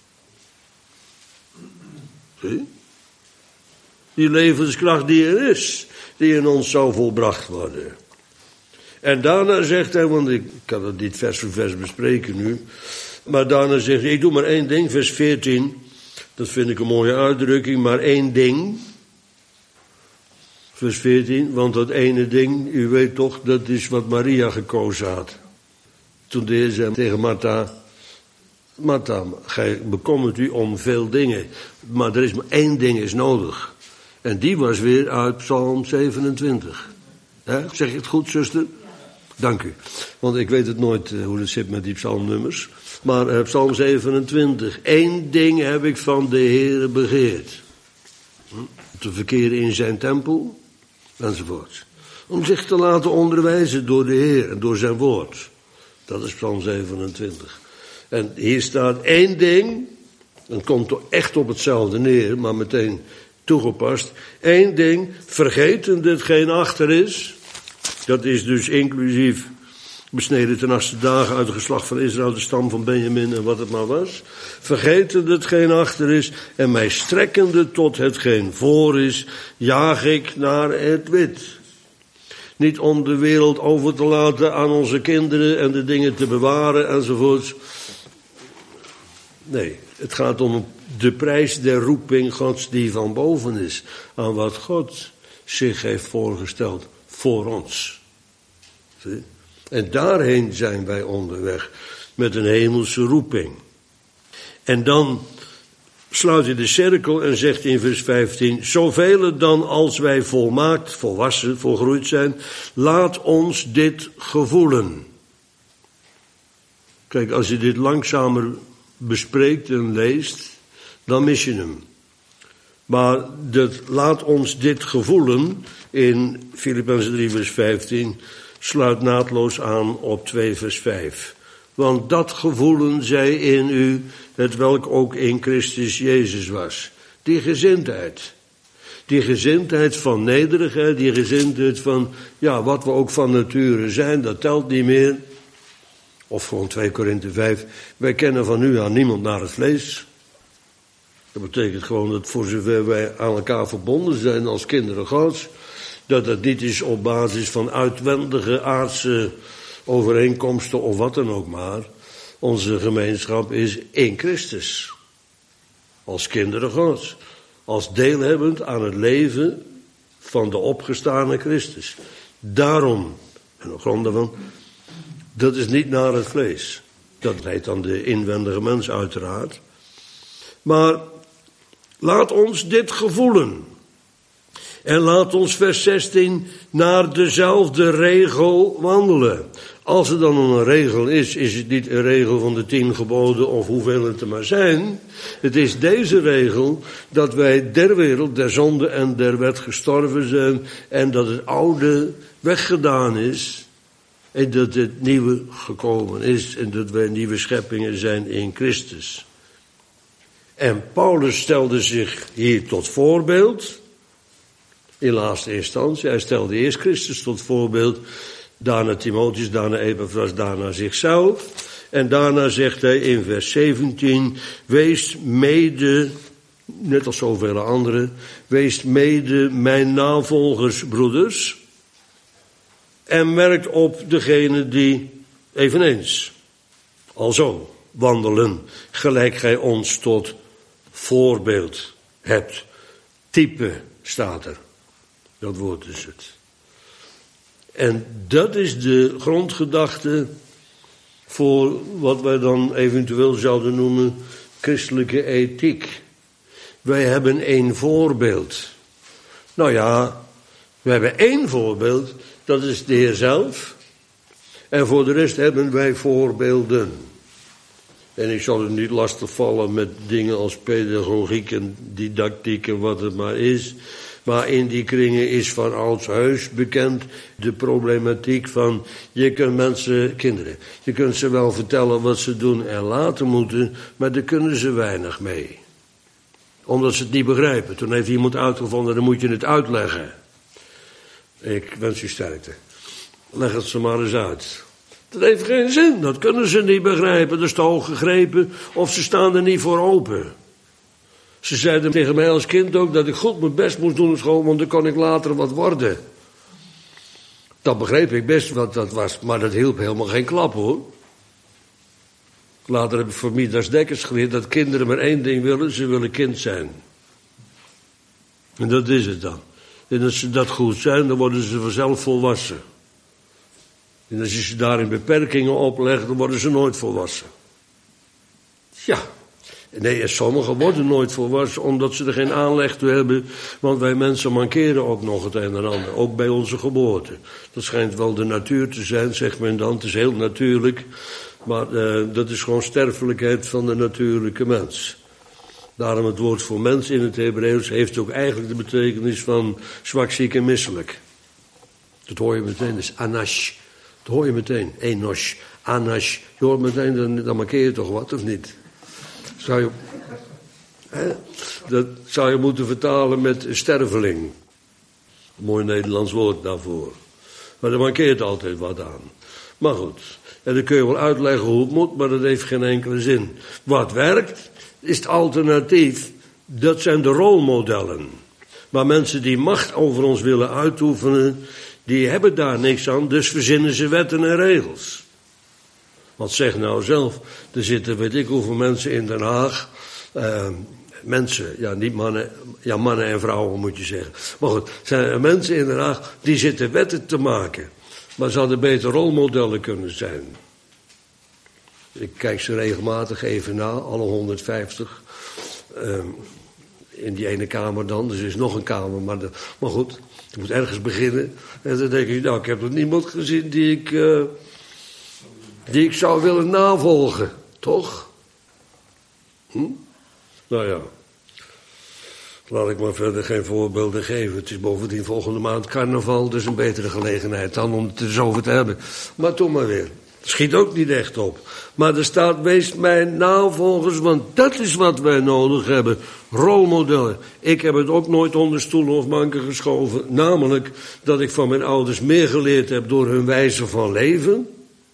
Zie? Die levenskracht die er is, die in ons zou volbracht worden. En daarna zegt hij, want ik kan het niet vers voor vers bespreken nu, maar daarna zegt hij, ik doe maar één ding, vers 14... Dat vind ik een mooie uitdrukking, maar één ding. Vers 14, want dat ene ding, u weet toch, dat is wat Maria gekozen had. Toen de Heer zei tegen Martha, Martha, gij bekommert u om veel dingen, maar er is maar één ding is nodig. En die was weer uit Psalm 27. Zeg ik het goed, zuster? Dank u. Want ik weet het nooit hoe het zit met die psalmnummers. Maar Psalm 27. Eén ding heb ik van de Heere begeerd. Te verkeren in zijn tempel. Enzovoort. Om zich te laten onderwijzen door de Heer en door zijn woord. Dat is Psalm 27. En hier staat één ding. Het komt echt op hetzelfde neer, maar meteen toegepast. Eén ding, vergeten hetgeen achter is. Dat is dus inclusief besneden ten 8e dagen uit het geslacht van Israël, de stam van Benjamin en wat het maar was. Vergeten hetgeen achter is en mij strekkende tot hetgeen voor is, jaag ik naar het wit. Niet om de wereld over te laten aan onze kinderen en de dingen te bewaren enzovoort. Nee, het gaat om de prijs der roeping Gods die van boven is. Aan wat God zich heeft voorgesteld voor ons. Zie? En daarheen zijn wij onderweg met een hemelse roeping. En dan sluit hij de cirkel en zegt in vers 15... Zoveel dan als wij volmaakt, volwassen, volgroeid zijn, laat ons dit gevoelen. Kijk, als je dit langzamer bespreekt en leest, dan mis je hem. Maar laat ons dit gevoelen in Filippenzen 3 vers 15... sluit naadloos aan op 2 vers 5. Want dat gevoelen zij in u, het welk ook in Christus Jezus was. Die gezindheid. Die gezindheid van nederigheid, die gezindheid van, ja, wat we ook van nature zijn, dat telt niet meer. Of gewoon 2 Korinthe 5, wij kennen van nu aan niemand naar het vlees. Dat betekent gewoon dat voor zover wij aan elkaar verbonden zijn als kinderen Gods, dat het niet is op basis van uitwendige aardse overeenkomsten of wat dan ook maar. Onze gemeenschap is in Christus. Als kinderen Gods. als deelhebbend aan het leven van de opgestane Christus. Daarom, en op grond daarvan, dat is niet naar het vlees. Dat heet dan de inwendige mens uiteraard. Maar laat ons dit gevoelen. En laat ons vers 16 naar dezelfde regel wandelen. Als er dan een regel is, is het niet een regel van de 10 geboden of hoeveel het er maar zijn. Het is deze regel dat wij der wereld, der zonde en der wet gestorven zijn. En dat het oude weggedaan is. En dat het nieuwe gekomen is. En dat wij nieuwe scheppingen zijn in Christus. En Paulus stelde zich hier tot voorbeeld. In laatste instantie. Hij stelde eerst Christus tot voorbeeld. Daarna Timotheus, daarna Epaphras, daarna zichzelf. En daarna zegt hij in vers 17. Wees mede, net als zoveel anderen. Wees mede mijn navolgers, broeders. En merkt op degene die eveneens alzo wandelen. Gelijk gij ons tot voorbeeld hebt. Type staat er. Dat woord is het. En dat is de grondgedachte voor wat wij dan eventueel zouden noemen christelijke ethiek. Wij hebben één voorbeeld. Nou ja, we hebben één voorbeeld, dat is de Heer zelf. En voor de rest hebben wij voorbeelden. En ik zal u niet lastigvallen met dingen als pedagogiek en didactiek en wat het maar is. Maar in die kringen is van ouds huis bekend de problematiek van, je kunt mensen, kinderen, je kunt ze wel vertellen wat ze doen en laten moeten, maar daar kunnen ze weinig mee. Omdat ze het niet begrijpen. Toen heeft iemand uitgevonden, dan moet je het uitleggen. Ik wens u sterkte. Leg het ze maar eens uit. Dat heeft geen zin, dat kunnen ze niet begrijpen, dat is te hoog gegrepen of ze staan er niet voor open. Ze zeiden tegen mij als kind ook dat ik goed mijn best moest doen op school, want dan kon ik later wat worden. Dat begreep ik best wat dat was, maar dat hielp helemaal geen klap hoor. Later heb ik voor Midas Dekkers geleerd dat kinderen maar één ding willen, ze willen kind zijn. En dat is het dan. En als ze dat goed zijn, dan worden ze vanzelf volwassen. En als je ze daarin beperkingen oplegt, dan worden ze nooit volwassen. Ja. Nee, en sommigen worden nooit volwassen omdat ze er geen aanleg toe hebben. Want wij mensen mankeren ook nog het een en ander. Ook bij onze geboorte. Dat schijnt wel de natuur te zijn, zegt men dan. Het is heel natuurlijk. Maar dat is gewoon sterfelijkheid van de natuurlijke mens. Daarom het woord voor mens in het Hebreeuws heeft ook eigenlijk de betekenis van zwak, ziek en misselijk. Dat hoor je meteen, dat is anash. Dat hoor je meteen, enosh, anash. Je hoort meteen, dan markeer je toch wat, of niet? Dat zou je moeten vertalen met sterveling. Een mooi Nederlands woord daarvoor. Maar daar markeert altijd wat aan. Maar goed, en dan kun je wel uitleggen hoe het moet, maar dat heeft geen enkele zin. Wat werkt, is het alternatief. Dat zijn de rolmodellen. Maar mensen die macht over ons willen uitoefenen, die hebben daar niks aan, dus verzinnen ze wetten en regels. Want zeg nou zelf, er zitten weet ik hoeveel mensen in Den Haag. Mensen, ja niet mannen, ja mannen en vrouwen moet je zeggen. Maar goed, zijn er mensen in Den Haag die zitten wetten te maken. Maar ze hadden beter rolmodellen kunnen zijn. Ik kijk ze regelmatig even na, alle 150. In die ene kamer dan, dus er is nog een kamer. Maar goed, je moet ergens beginnen. En dan denk ik, nou ik heb nog niemand gezien die ik zou willen navolgen, toch? Nou ja, laat ik maar verder geen voorbeelden geven. Het is bovendien volgende maand carnaval, dus een betere gelegenheid dan om het er zo over te hebben. Maar toch maar weer, het schiet ook niet echt op. Maar er staat, wees mijn navolgers, want dat is wat wij nodig hebben. Rolmodellen. Ik heb het ook nooit onder stoelen of banken geschoven. Namelijk dat ik van mijn ouders meer geleerd heb door hun wijze van leven.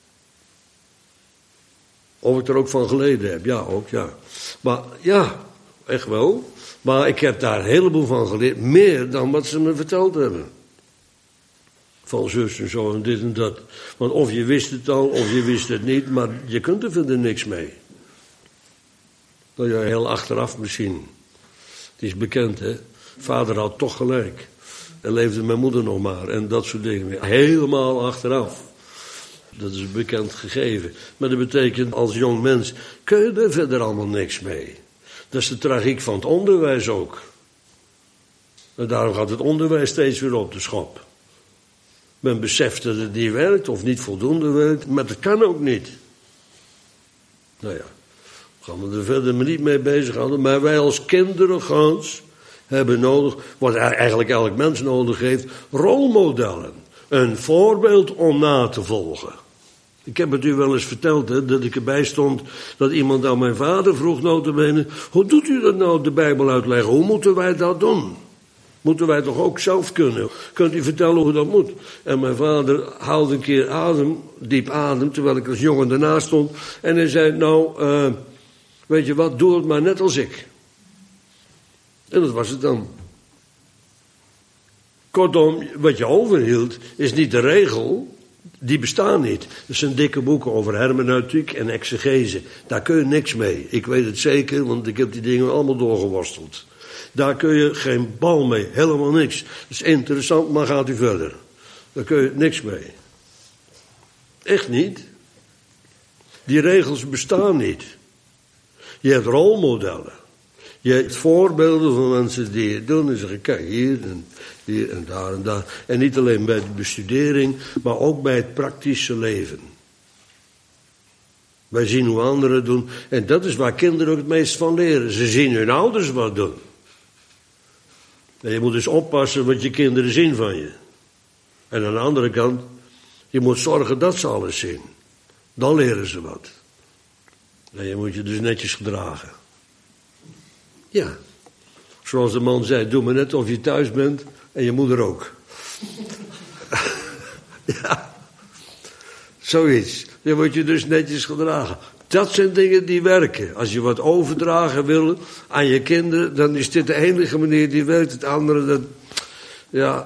Of ik er ook van geleden heb, ja ook, ja. Maar ja, echt wel. Maar ik heb daar een heleboel van geleerd, meer dan wat ze me verteld hebben. Van zus en zo en dit en dat. Want of je wist het al, of je wist het niet, maar je kunt er verder niks mee. Nou ja, heel achteraf misschien. Het is bekend, hè. Vader had toch gelijk. En leefde mijn moeder nog maar. En dat soort dingen. Helemaal achteraf. Dat is een bekend gegeven. Maar dat betekent, als jong mens kun je er verder allemaal niks mee. Dat is de tragiek van het onderwijs ook. En daarom gaat het onderwijs steeds weer op de schop. Men beseft dat het niet werkt of niet voldoende werkt, maar dat kan ook niet. Nou ja, gaan we er verder maar niet mee bezighouden. Maar wij als kinderen gans hebben nodig, wat eigenlijk elk mens nodig heeft, rolmodellen. Een voorbeeld om na te volgen. Ik heb het u wel eens verteld, hè, dat ik erbij stond, dat iemand aan mijn vader vroeg, nota bene, hoe doet u dat nou, de Bijbel uitleggen? Hoe moeten wij dat doen? Moeten wij toch ook zelf kunnen? Kunt u vertellen hoe dat moet? En mijn vader haalde een keer diep adem, terwijl ik als jongen ernaast stond. En hij zei, nou, weet je wat, doe het maar net als ik. En dat was het dan. Kortom, wat je overhield, is niet de regel, die bestaan niet. Er zijn dikke boeken over hermeneutiek en exegese. Daar kun je niks mee. Ik weet het zeker, want ik heb die dingen allemaal doorgeworsteld. Daar kun je geen bal mee, helemaal niks. Dat is interessant, maar gaat u verder. Daar kun je niks mee. Echt niet. Die regels bestaan niet. Je hebt rolmodellen. Je hebt voorbeelden van mensen die het doen en zeggen, kijk, hier en daar en daar. En niet alleen bij de bestudering, maar ook bij het praktische leven. Wij zien hoe anderen het doen. En dat is waar kinderen ook het meest van leren. Ze zien hun ouders wat doen. En je moet dus oppassen wat je kinderen zien van je. En aan de andere kant, je moet zorgen dat ze alles zien. Dan leren ze wat. En je moet je dus netjes gedragen. Ja. Zoals de man zei, doe maar net of je thuis bent en je moeder ook. Ja. Zoiets. Je moet je dus netjes gedragen. Dat zijn dingen die werken. Als je wat overdragen wil aan je kinderen, dan is dit de enige manier die werkt. Het andere, dat, ja,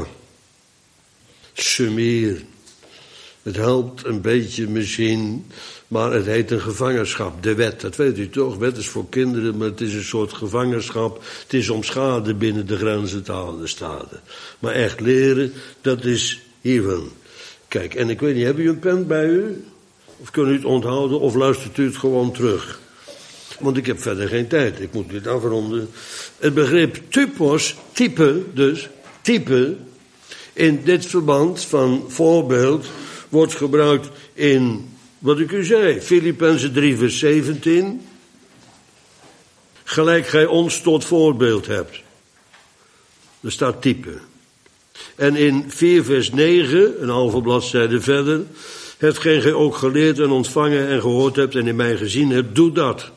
sumier. Het helpt een beetje misschien, maar het heet een gevangenschap. De wet, dat weet u toch? Wet is voor kinderen, maar het is een soort gevangenschap. Het is om schade binnen de grenzen te houden staande. Maar echt leren, dat is hiervan. Kijk, en ik weet niet, hebben u een pen bij u? Of kunt u het onthouden of luistert u het gewoon terug? Want ik heb verder geen tijd, ik moet dit afronden. Het begrip typos, type, in dit verband van voorbeeld wordt gebruikt in, wat ik u zei, Filippenzen 3 vers 17. Gelijk gij ons tot voorbeeld hebt. Er staat type. En in 4 vers 9, een halve bladzijde verder, hetgeen gij ook geleerd en ontvangen en gehoord hebt en in mij gezien hebt, doe dat.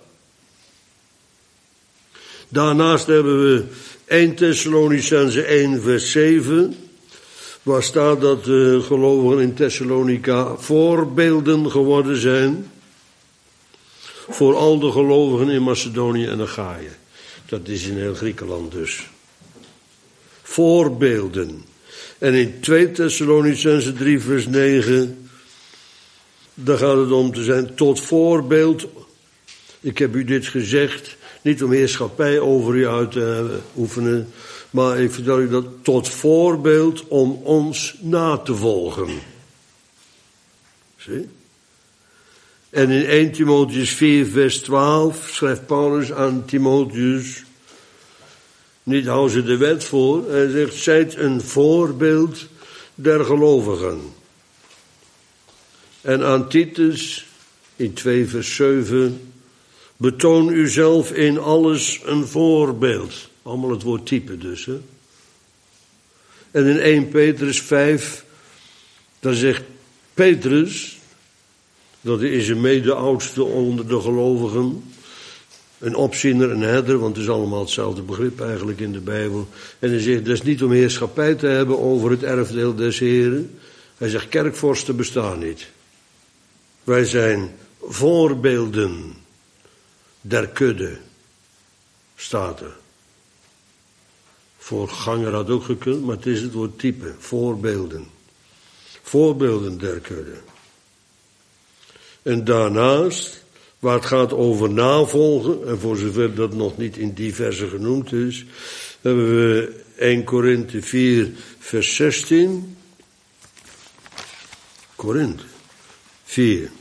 Daarnaast hebben we 1 Thessalonicenzen 1 vers 7, waar staat dat de gelovigen in Thessalonica voorbeelden geworden zijn voor al de gelovigen in Macedonië en Achaïe. Dat is in heel Griekenland dus. Voorbeelden. En in 2 Thessalonicenzen 3 vers 9, daar gaat het om te zijn tot voorbeeld. Ik heb u dit gezegd, niet om heerschappij over u uit te oefenen, maar ik vertel u dat tot voorbeeld om ons na te volgen. Zie? En in 1 Timotheus 4 vers 12 schrijft Paulus aan Timotheus, niet hou ze de wet voor, hij zegt, zijt een voorbeeld der gelovigen. En aan Titus, in 2 vers 7, betoon uzelf in alles een voorbeeld. Allemaal het woord type dus. Hè? En in 1 Petrus 5, daar zegt Petrus, dat is een mede-oudste onder de gelovigen, een opziener, een herder, want het is allemaal hetzelfde begrip eigenlijk in de Bijbel. En hij zegt, dat is niet om heerschappij te hebben over het erfdeel des Heren. Hij zegt, kerkvorsten bestaan niet. Wij zijn voorbeelden der kudde, staat er. Voorganger had ook gekund, maar het is het woord type, voorbeelden. Voorbeelden der kudde. En daarnaast waar het gaat over navolgen, en voor zover dat nog niet in die verse genoemd is, hebben we 1 Korinthe 4, vers 16. Korinthe 4,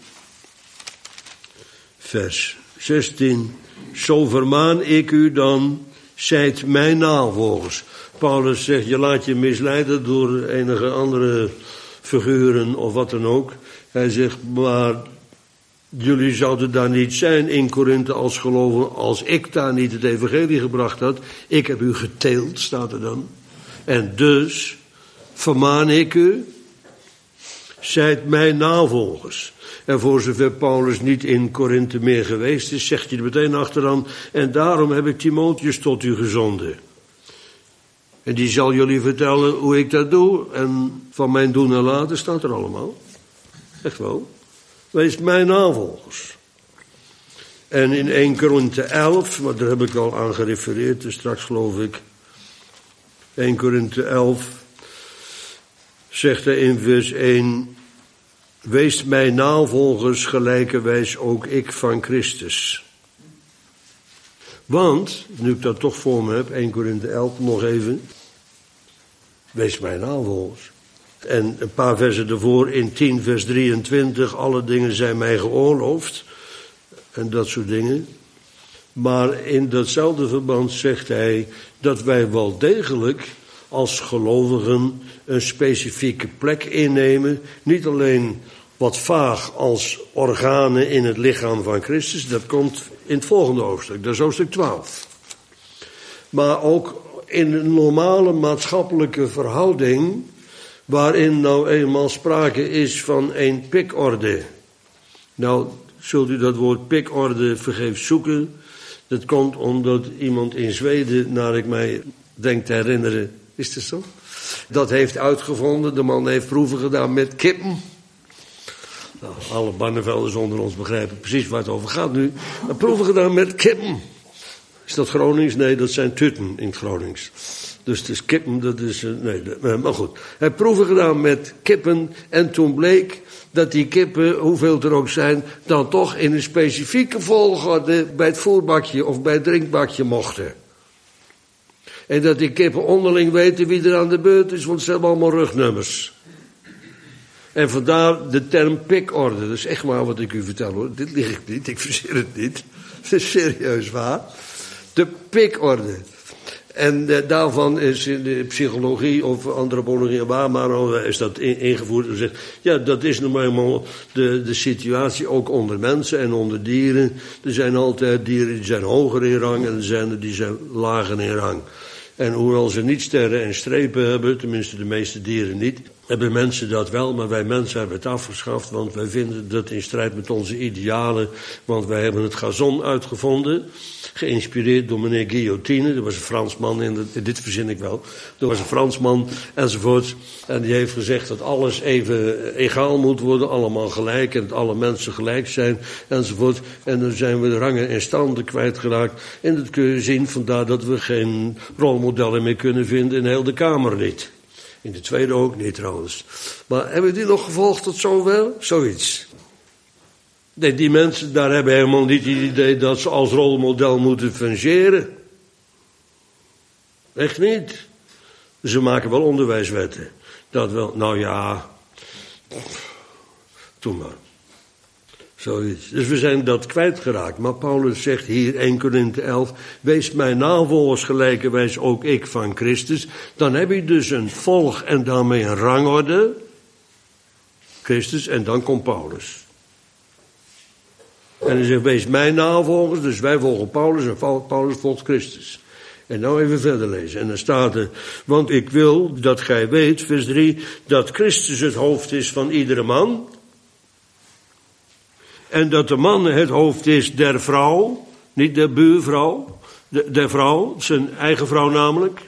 vers 16. Zo vermaan ik u dan, zijt mijn navolgers. Paulus zegt, je laat je misleiden door enige andere figuren of wat dan ook. Hij zegt, maar jullie zouden daar niet zijn in Korinthe als gelovigen, als ik daar niet het evangelie gebracht had. Ik heb u geteeld, staat er dan. En dus vermaan ik u, zijt mijn navolgers. En voor zover Paulus niet in Korinthe meer geweest is, zegt hij er meteen achteraan, en daarom heb ik Timotheus tot u gezonden. En die zal jullie vertellen hoe ik dat doe. En van mijn doen en laten staat er allemaal. Echt wel. Wees mijn navolgers. En in 1 Korinthe 11, maar daar heb ik al aan gerefereerd, dus straks geloof ik. 1 Korinthe 11, zegt hij in vers 1, wees mijn navolgers, gelijkerwijs ook ik van Christus. Want, nu ik dat toch voor me heb, 1 Korinthe 11 nog even. Wees mijn navolgers. En een paar versen ervoor, in 10 vers 23, alle dingen zijn mij geoorloofd. En dat soort dingen. Maar in datzelfde verband zegt hij dat wij wel degelijk als gelovigen een specifieke plek innemen. Niet alleen wat vaag als organen in het lichaam van Christus. Dat komt in het volgende hoofdstuk, dat is hoofdstuk 12. Maar ook in een normale maatschappelijke verhouding, waarin nou eenmaal sprake is van een pikorde. Nou, zult u dat woord pikorde vergeefs zoeken. Dat komt omdat iemand in Zweden, naar ik mij denk te herinneren, is dat zo? Dat heeft uitgevonden, de man heeft proeven gedaan met kippen. Nou, alle Barnevelders onder ons begrijpen precies waar het over gaat nu. Maar proeven gedaan met kippen. Is dat Gronings? Nee, dat zijn tutten in het Gronings. Dus het is kippen, dat is... Nee, maar goed. Hij heeft proeven gedaan met kippen en toen bleek dat die kippen, hoeveel er ook zijn, dan toch in een specifieke volgorde bij het voerbakje of bij het drinkbakje mochten. En dat die kippen onderling weten wie er aan de beurt is, want ze hebben allemaal rugnummers. En vandaar de term pikorde. Dat is echt waar wat ik u vertel hoor. Dit lig ik niet, ik verzin het niet. Het is serieus waar. De pikorde. En daarvan is in de psychologie of antropologie waar maar is dat ingevoerd. En zegt, ja, dat is nou eenmaal de situatie ook onder mensen en onder dieren. Er zijn altijd dieren die zijn hoger in rang en er zijn er die zijn lager in rang. En hoewel ze niet sterren en strepen hebben, tenminste de meeste dieren niet, hebben mensen dat wel, maar wij mensen hebben het afgeschaft, want wij vinden dat in strijd met onze idealen, want wij hebben het gazon uitgevonden, geïnspireerd door meneer Guillotine, dat was een Fransman, dit verzin ik wel, dat was een Fransman enzovoort, en die heeft gezegd dat alles even egaal moet worden, allemaal gelijk, en dat alle mensen gelijk zijn, enzovoort, en dan zijn we de rangen en standen kwijtgeraakt, en dat kun je zien, vandaar dat we geen rolmodellen meer kunnen vinden in heel de Kamer niet. In de tweede ook niet trouwens. Maar hebben die nog gevolgd tot zover? Zoiets. Nee, die mensen daar hebben helemaal niet het idee dat ze als rolmodel moeten fungeren. Echt niet. Ze maken wel onderwijswetten. Dat wel, nou ja. Doe maar. Zoiets. Dus we zijn dat kwijtgeraakt. Maar Paulus zegt hier 1 Korinthe 11... wees mijn navolgers gelijkerwijs ook ik van Christus. Dan heb je dus een volg en daarmee een rangorde. Christus en dan komt Paulus. En hij zegt wees mijn navolgers. Dus wij volgen Paulus en Paulus volgt Christus. En nou even verder lezen. En dan staat er... want ik wil dat gij weet, vers 3... dat Christus het hoofd is van iedere man... En dat de man het hoofd is der vrouw, niet der buurvrouw, der vrouw, zijn eigen vrouw namelijk.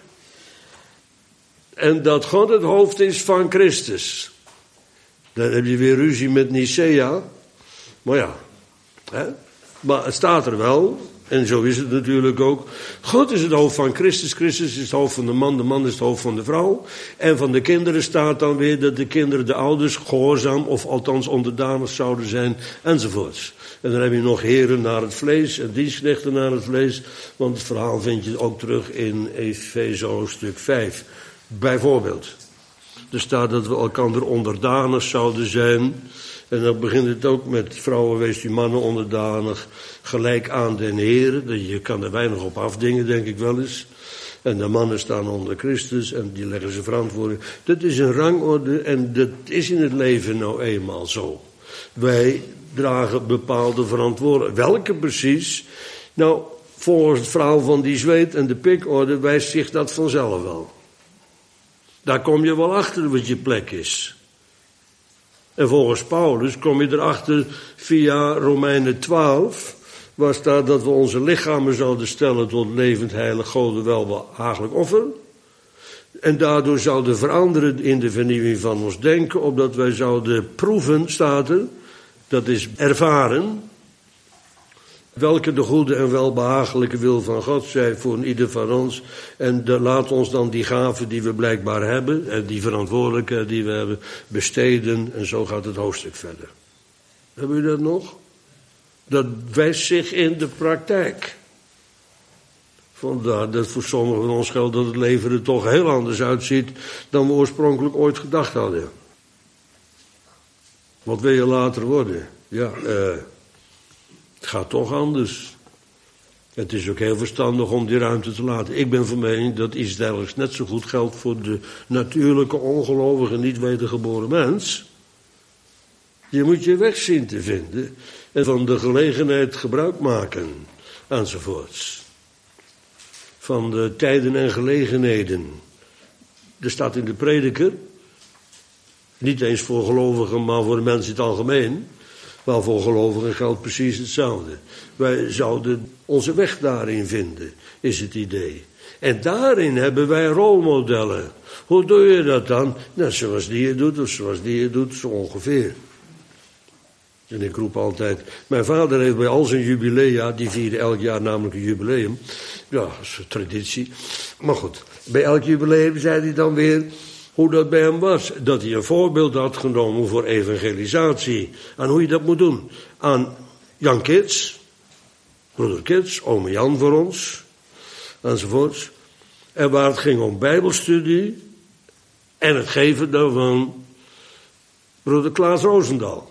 En dat God het hoofd is van Christus. Dan heb je weer ruzie met Nicea. Maar ja, hè? Maar het staat er wel. En zo is het natuurlijk ook. God is het hoofd van Christus. Christus is het hoofd van de man is het hoofd van de vrouw. En van de kinderen staat dan weer dat de kinderen de ouders gehoorzaam of althans onderdanig zouden zijn enzovoorts. En dan heb je nog heren naar het vlees en dienstknechten naar het vlees. Want het verhaal vind je ook terug in Efeze hoofdstuk 5. Bijvoorbeeld. Er staat dat we elkander onderdanig zouden zijn. En dan begint het ook met vrouwen, wees die mannen onderdanig, gelijk aan den Heer. Je kan er weinig op afdingen, denk ik wel eens. En de mannen staan onder Christus en die leggen ze verantwoording. Dat is een rangorde en dat is in het leven nou eenmaal zo. Wij dragen bepaalde verantwoordelijkheid. Welke precies? Nou, volgens het verhaal van die zweet en de pikorde wijst zich dat vanzelf wel. Daar kom je wel achter wat je plek is. En volgens Paulus kom je erachter via Romeinen 12, waar staat dat we onze lichamen zouden stellen tot levend, heilig, Gode welbehagelijk offer. En daardoor zouden veranderen in de vernieuwing van ons denken, opdat wij zouden proeven, staat er, dat is ervaren, welke de goede en welbehagelijke wil van God zij voor ieder van ons. En laat ons dan die gaven die we blijkbaar hebben, en die verantwoordelijkheid die we hebben, besteden. En zo gaat het hoofdstuk verder. Hebben u dat nog? Dat wijst zich in de praktijk. Vandaar dat voor sommigen van ons geldt dat het leven er toch heel anders uitziet dan we oorspronkelijk ooit gedacht hadden. Wat wil je later worden? Ja, het gaat toch anders. Het is ook heel verstandig om die ruimte te laten. Ik ben van mening dat iets dergelijks net zo goed geldt voor de natuurlijke, ongelovige, niet wedergeboren mens. Je moet je weg zien te vinden en van de gelegenheid gebruik maken, enzovoorts. Van de tijden en gelegenheden. Er staat in de Prediker, niet eens voor gelovigen, maar voor de mensen in het algemeen. Maar voor gelovigen geldt precies hetzelfde. Wij zouden onze weg daarin vinden, is het idee. En daarin hebben wij rolmodellen. Hoe doe je dat dan? Nou, zoals die het doet, of zoals die het doet, zo ongeveer. En ik roep altijd, mijn vader heeft bij al zijn jubilea, die vierde elk jaar namelijk een jubileum. Ja, dat is een traditie. Maar goed, bij elk jubileum zei hij dan weer hoe dat bij hem was. Dat hij een voorbeeld had genomen voor evangelisatie. En hoe je dat moet doen. Aan Jan Kits, broeder Kits, ome Jan voor ons, enzovoorts. En waar het ging om bijbelstudie en het geven daarvan broeder Klaas Roosendaal.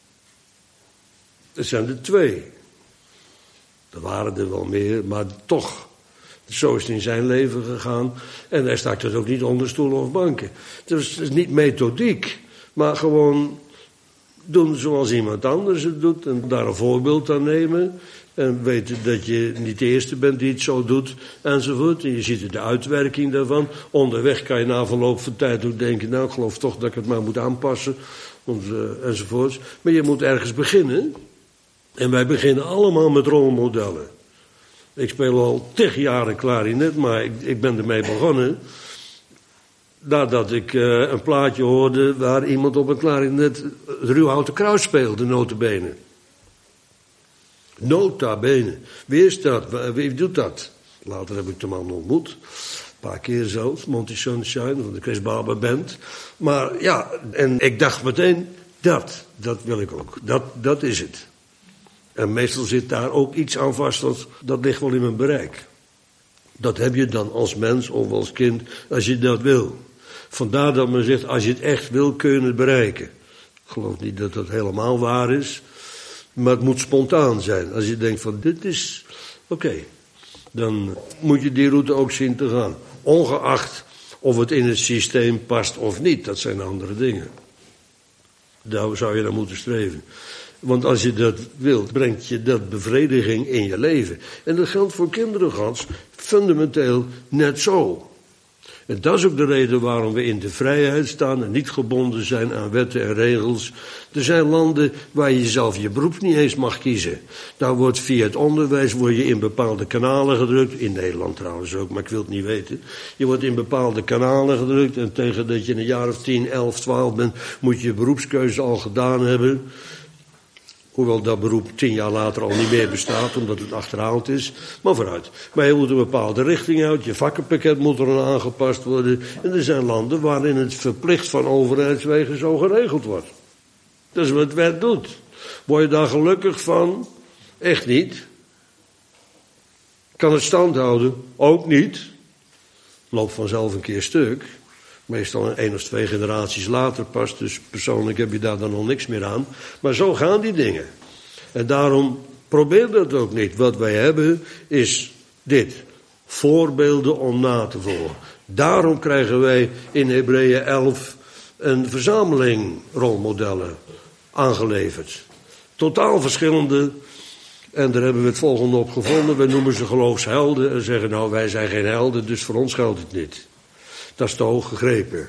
Dat zijn er twee. Er waren er wel meer, maar toch. Zo is het in zijn leven gegaan. En hij stak dat ook niet onder stoelen of banken. Dus het is niet methodiek, maar gewoon doen zoals iemand anders het doet. En daar een voorbeeld aan nemen. En weten dat je niet de eerste bent die het zo doet, enzovoort. En je ziet de uitwerking daarvan. Onderweg kan je na verloop van tijd ook denken, nou, ik geloof toch dat ik het maar moet aanpassen. Enzovoorts. Maar je moet ergens beginnen. En wij beginnen allemaal met rolmodellen. Ik speel al 10 jaren klarinet, maar ik ben ermee begonnen. Nadat ik een plaatje hoorde waar iemand op een klarinet het ruwhouten kruis speelde, nota bene. Nota bene. Wie is dat? Wie doet dat? Later heb ik de man ontmoet. Een paar keer zelfs, Monty Sunshine van de Chris Barber Band. Maar ja, en ik dacht meteen, dat wil ik ook. Dat is het. En meestal zit daar ook iets aan vast, dat ligt wel in mijn bereik. Dat heb je dan als mens of als kind, als je dat wil. Vandaar dat men zegt, als je het echt wil, kun je het bereiken. Ik geloof niet dat dat helemaal waar is, maar het moet spontaan zijn. Als je denkt van, dit is oké, dan moet je die route ook zien te gaan. Ongeacht of het in het systeem past of niet, dat zijn andere dingen. Daar zou je naar moeten streven. Want als je dat wilt, brengt je dat bevrediging in je leven. En dat geldt voor kinderen gans fundamenteel net zo. En dat is ook de reden waarom we in de vrijheid staan en niet gebonden zijn aan wetten en regels. Er zijn landen waar je zelf je beroep niet eens mag kiezen. Daar wordt via het onderwijs word je in bepaalde kanalen gedrukt. In Nederland trouwens ook, maar ik wil het niet weten. Je wordt in bepaalde kanalen gedrukt en tegen dat je een jaar of 10, 11, 12 bent, moet je je beroepskeuze al gedaan hebben. Hoewel dat beroep 10 jaar later al niet meer bestaat, omdat het achterhaald is. Maar vooruit. Maar je moet een bepaalde richting uit. Je vakkenpakket moet er aangepast worden. En er zijn landen waarin het verplicht van overheidswegen zo geregeld wordt. Dat is wat de wet doet. Word je daar gelukkig van? Echt niet. Kan het stand houden? Ook niet. Loopt vanzelf een keer stuk. Meestal 1 of 2 generaties later pas. Dus persoonlijk heb je daar dan nog niks meer aan. Maar zo gaan die dingen. En daarom probeer dat ook niet. Wat wij hebben is dit. Voorbeelden om na te volgen. Daarom krijgen wij in Hebreeën 11 een verzameling rolmodellen aangeleverd. Totaal verschillende. En daar hebben we het volgende op gevonden. We noemen ze geloofshelden en zeggen nou wij zijn geen helden, dus voor ons geldt het niet. Dat is te hoog gegrepen.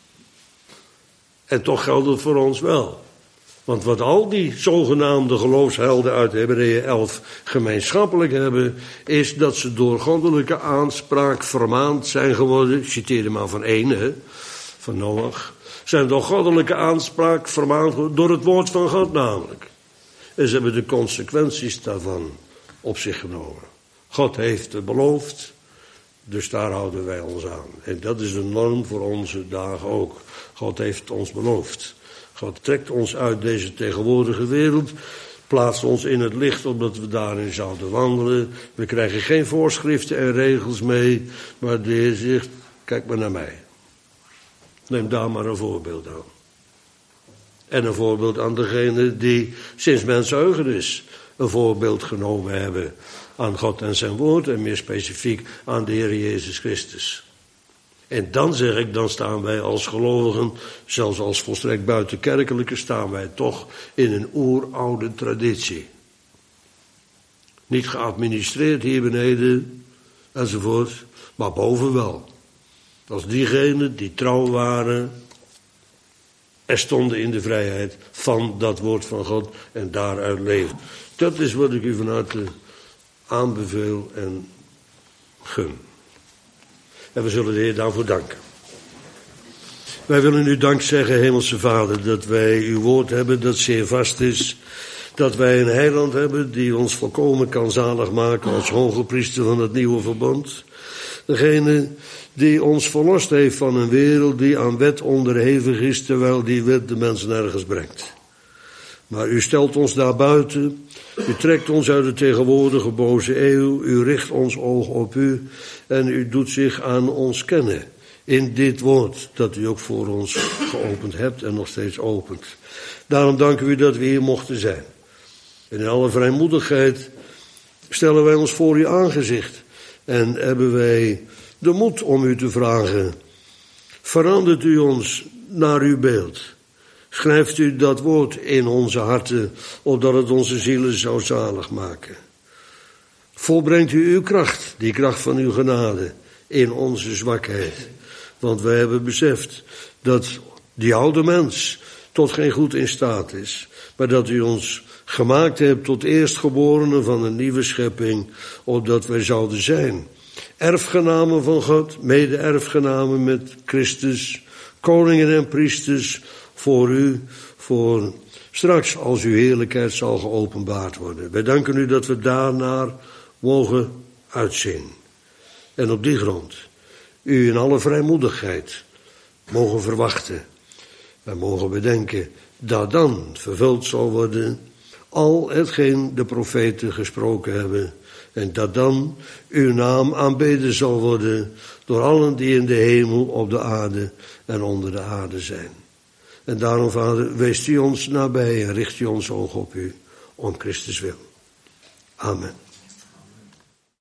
En toch geldt het voor ons wel. Want wat al die zogenaamde geloofshelden uit Hebreeën 11 gemeenschappelijk hebben, is dat ze door goddelijke aanspraak vermaand zijn geworden. Ik citeer er maar van één, van Noach. Zijn door goddelijke aanspraak vermaand geworden, door het woord van God namelijk. En ze hebben de consequenties daarvan op zich genomen. God heeft het beloofd, dus daar houden wij ons aan. En dat is een norm voor onze dagen ook. God heeft ons beloofd. God trekt ons uit deze tegenwoordige wereld, plaatst ons in het licht omdat we daarin zouden wandelen. We krijgen geen voorschriften en regels mee, maar de Heer zegt, kijk maar naar mij. Neem daar maar een voorbeeld aan. En een voorbeeld aan degene die sinds mensenheugenis een voorbeeld genomen hebben aan God en zijn woord en meer specifiek aan de Heer Jezus Christus. En dan zeg ik, dan staan wij als gelovigen, zelfs als volstrekt buitenkerkelijke, staan wij toch in een oeroude traditie. Niet geadministreerd hier beneden, enzovoort, maar boven wel. Als diegenen die trouw waren, er stonden in de vrijheid van dat woord van God en daaruit leven. Dat is wat ik u van harte aanbeveel en gun. En we zullen de Heer daarvoor danken. Wij willen u dank zeggen, Hemelse Vader, dat wij uw woord hebben dat zeer vast is. Dat wij een heiland hebben die ons volkomen kan zalig maken als hogepriester van het nieuwe verbond. Degene die ons verlost heeft van een wereld die aan wet onderhevig is, terwijl die wet de mens nergens brengt. Maar u stelt ons daar buiten, u trekt ons uit de tegenwoordige boze eeuw, u richt ons oog op u en u doet zich aan ons kennen in dit woord dat u ook voor ons geopend hebt en nog steeds opent. Daarom danken we u dat we hier mochten zijn. En in alle vrijmoedigheid stellen wij ons voor uw aangezicht en hebben wij de moed om u te vragen. Verandert u ons naar uw beeld. Schrijft u dat woord in onze harten, opdat het onze zielen zou zalig maken. Volbrengt u uw kracht, die kracht van uw genade, in onze zwakheid. Want wij hebben beseft dat die oude mens tot geen goed in staat is, maar dat u ons gemaakt hebt tot eerstgeborenen van een nieuwe schepping, opdat wij zouden zijn erfgenamen van God, mede-erfgenamen met Christus, koningen en priesters voor u, voor straks als uw heerlijkheid zal geopenbaard worden. Wij danken u dat we daarnaar mogen uitzien. En op die grond u in alle vrijmoedigheid mogen verwachten. Wij mogen bedenken dat dan vervuld zal worden al hetgeen de profeten gesproken hebben. En dat dan uw naam aanbeden zal worden door allen die in de hemel, op de aarde en onder de aarde zijn. En daarom, Vader, weest u ons nabij en richt u ons oog op u, om Christus wil. Amen.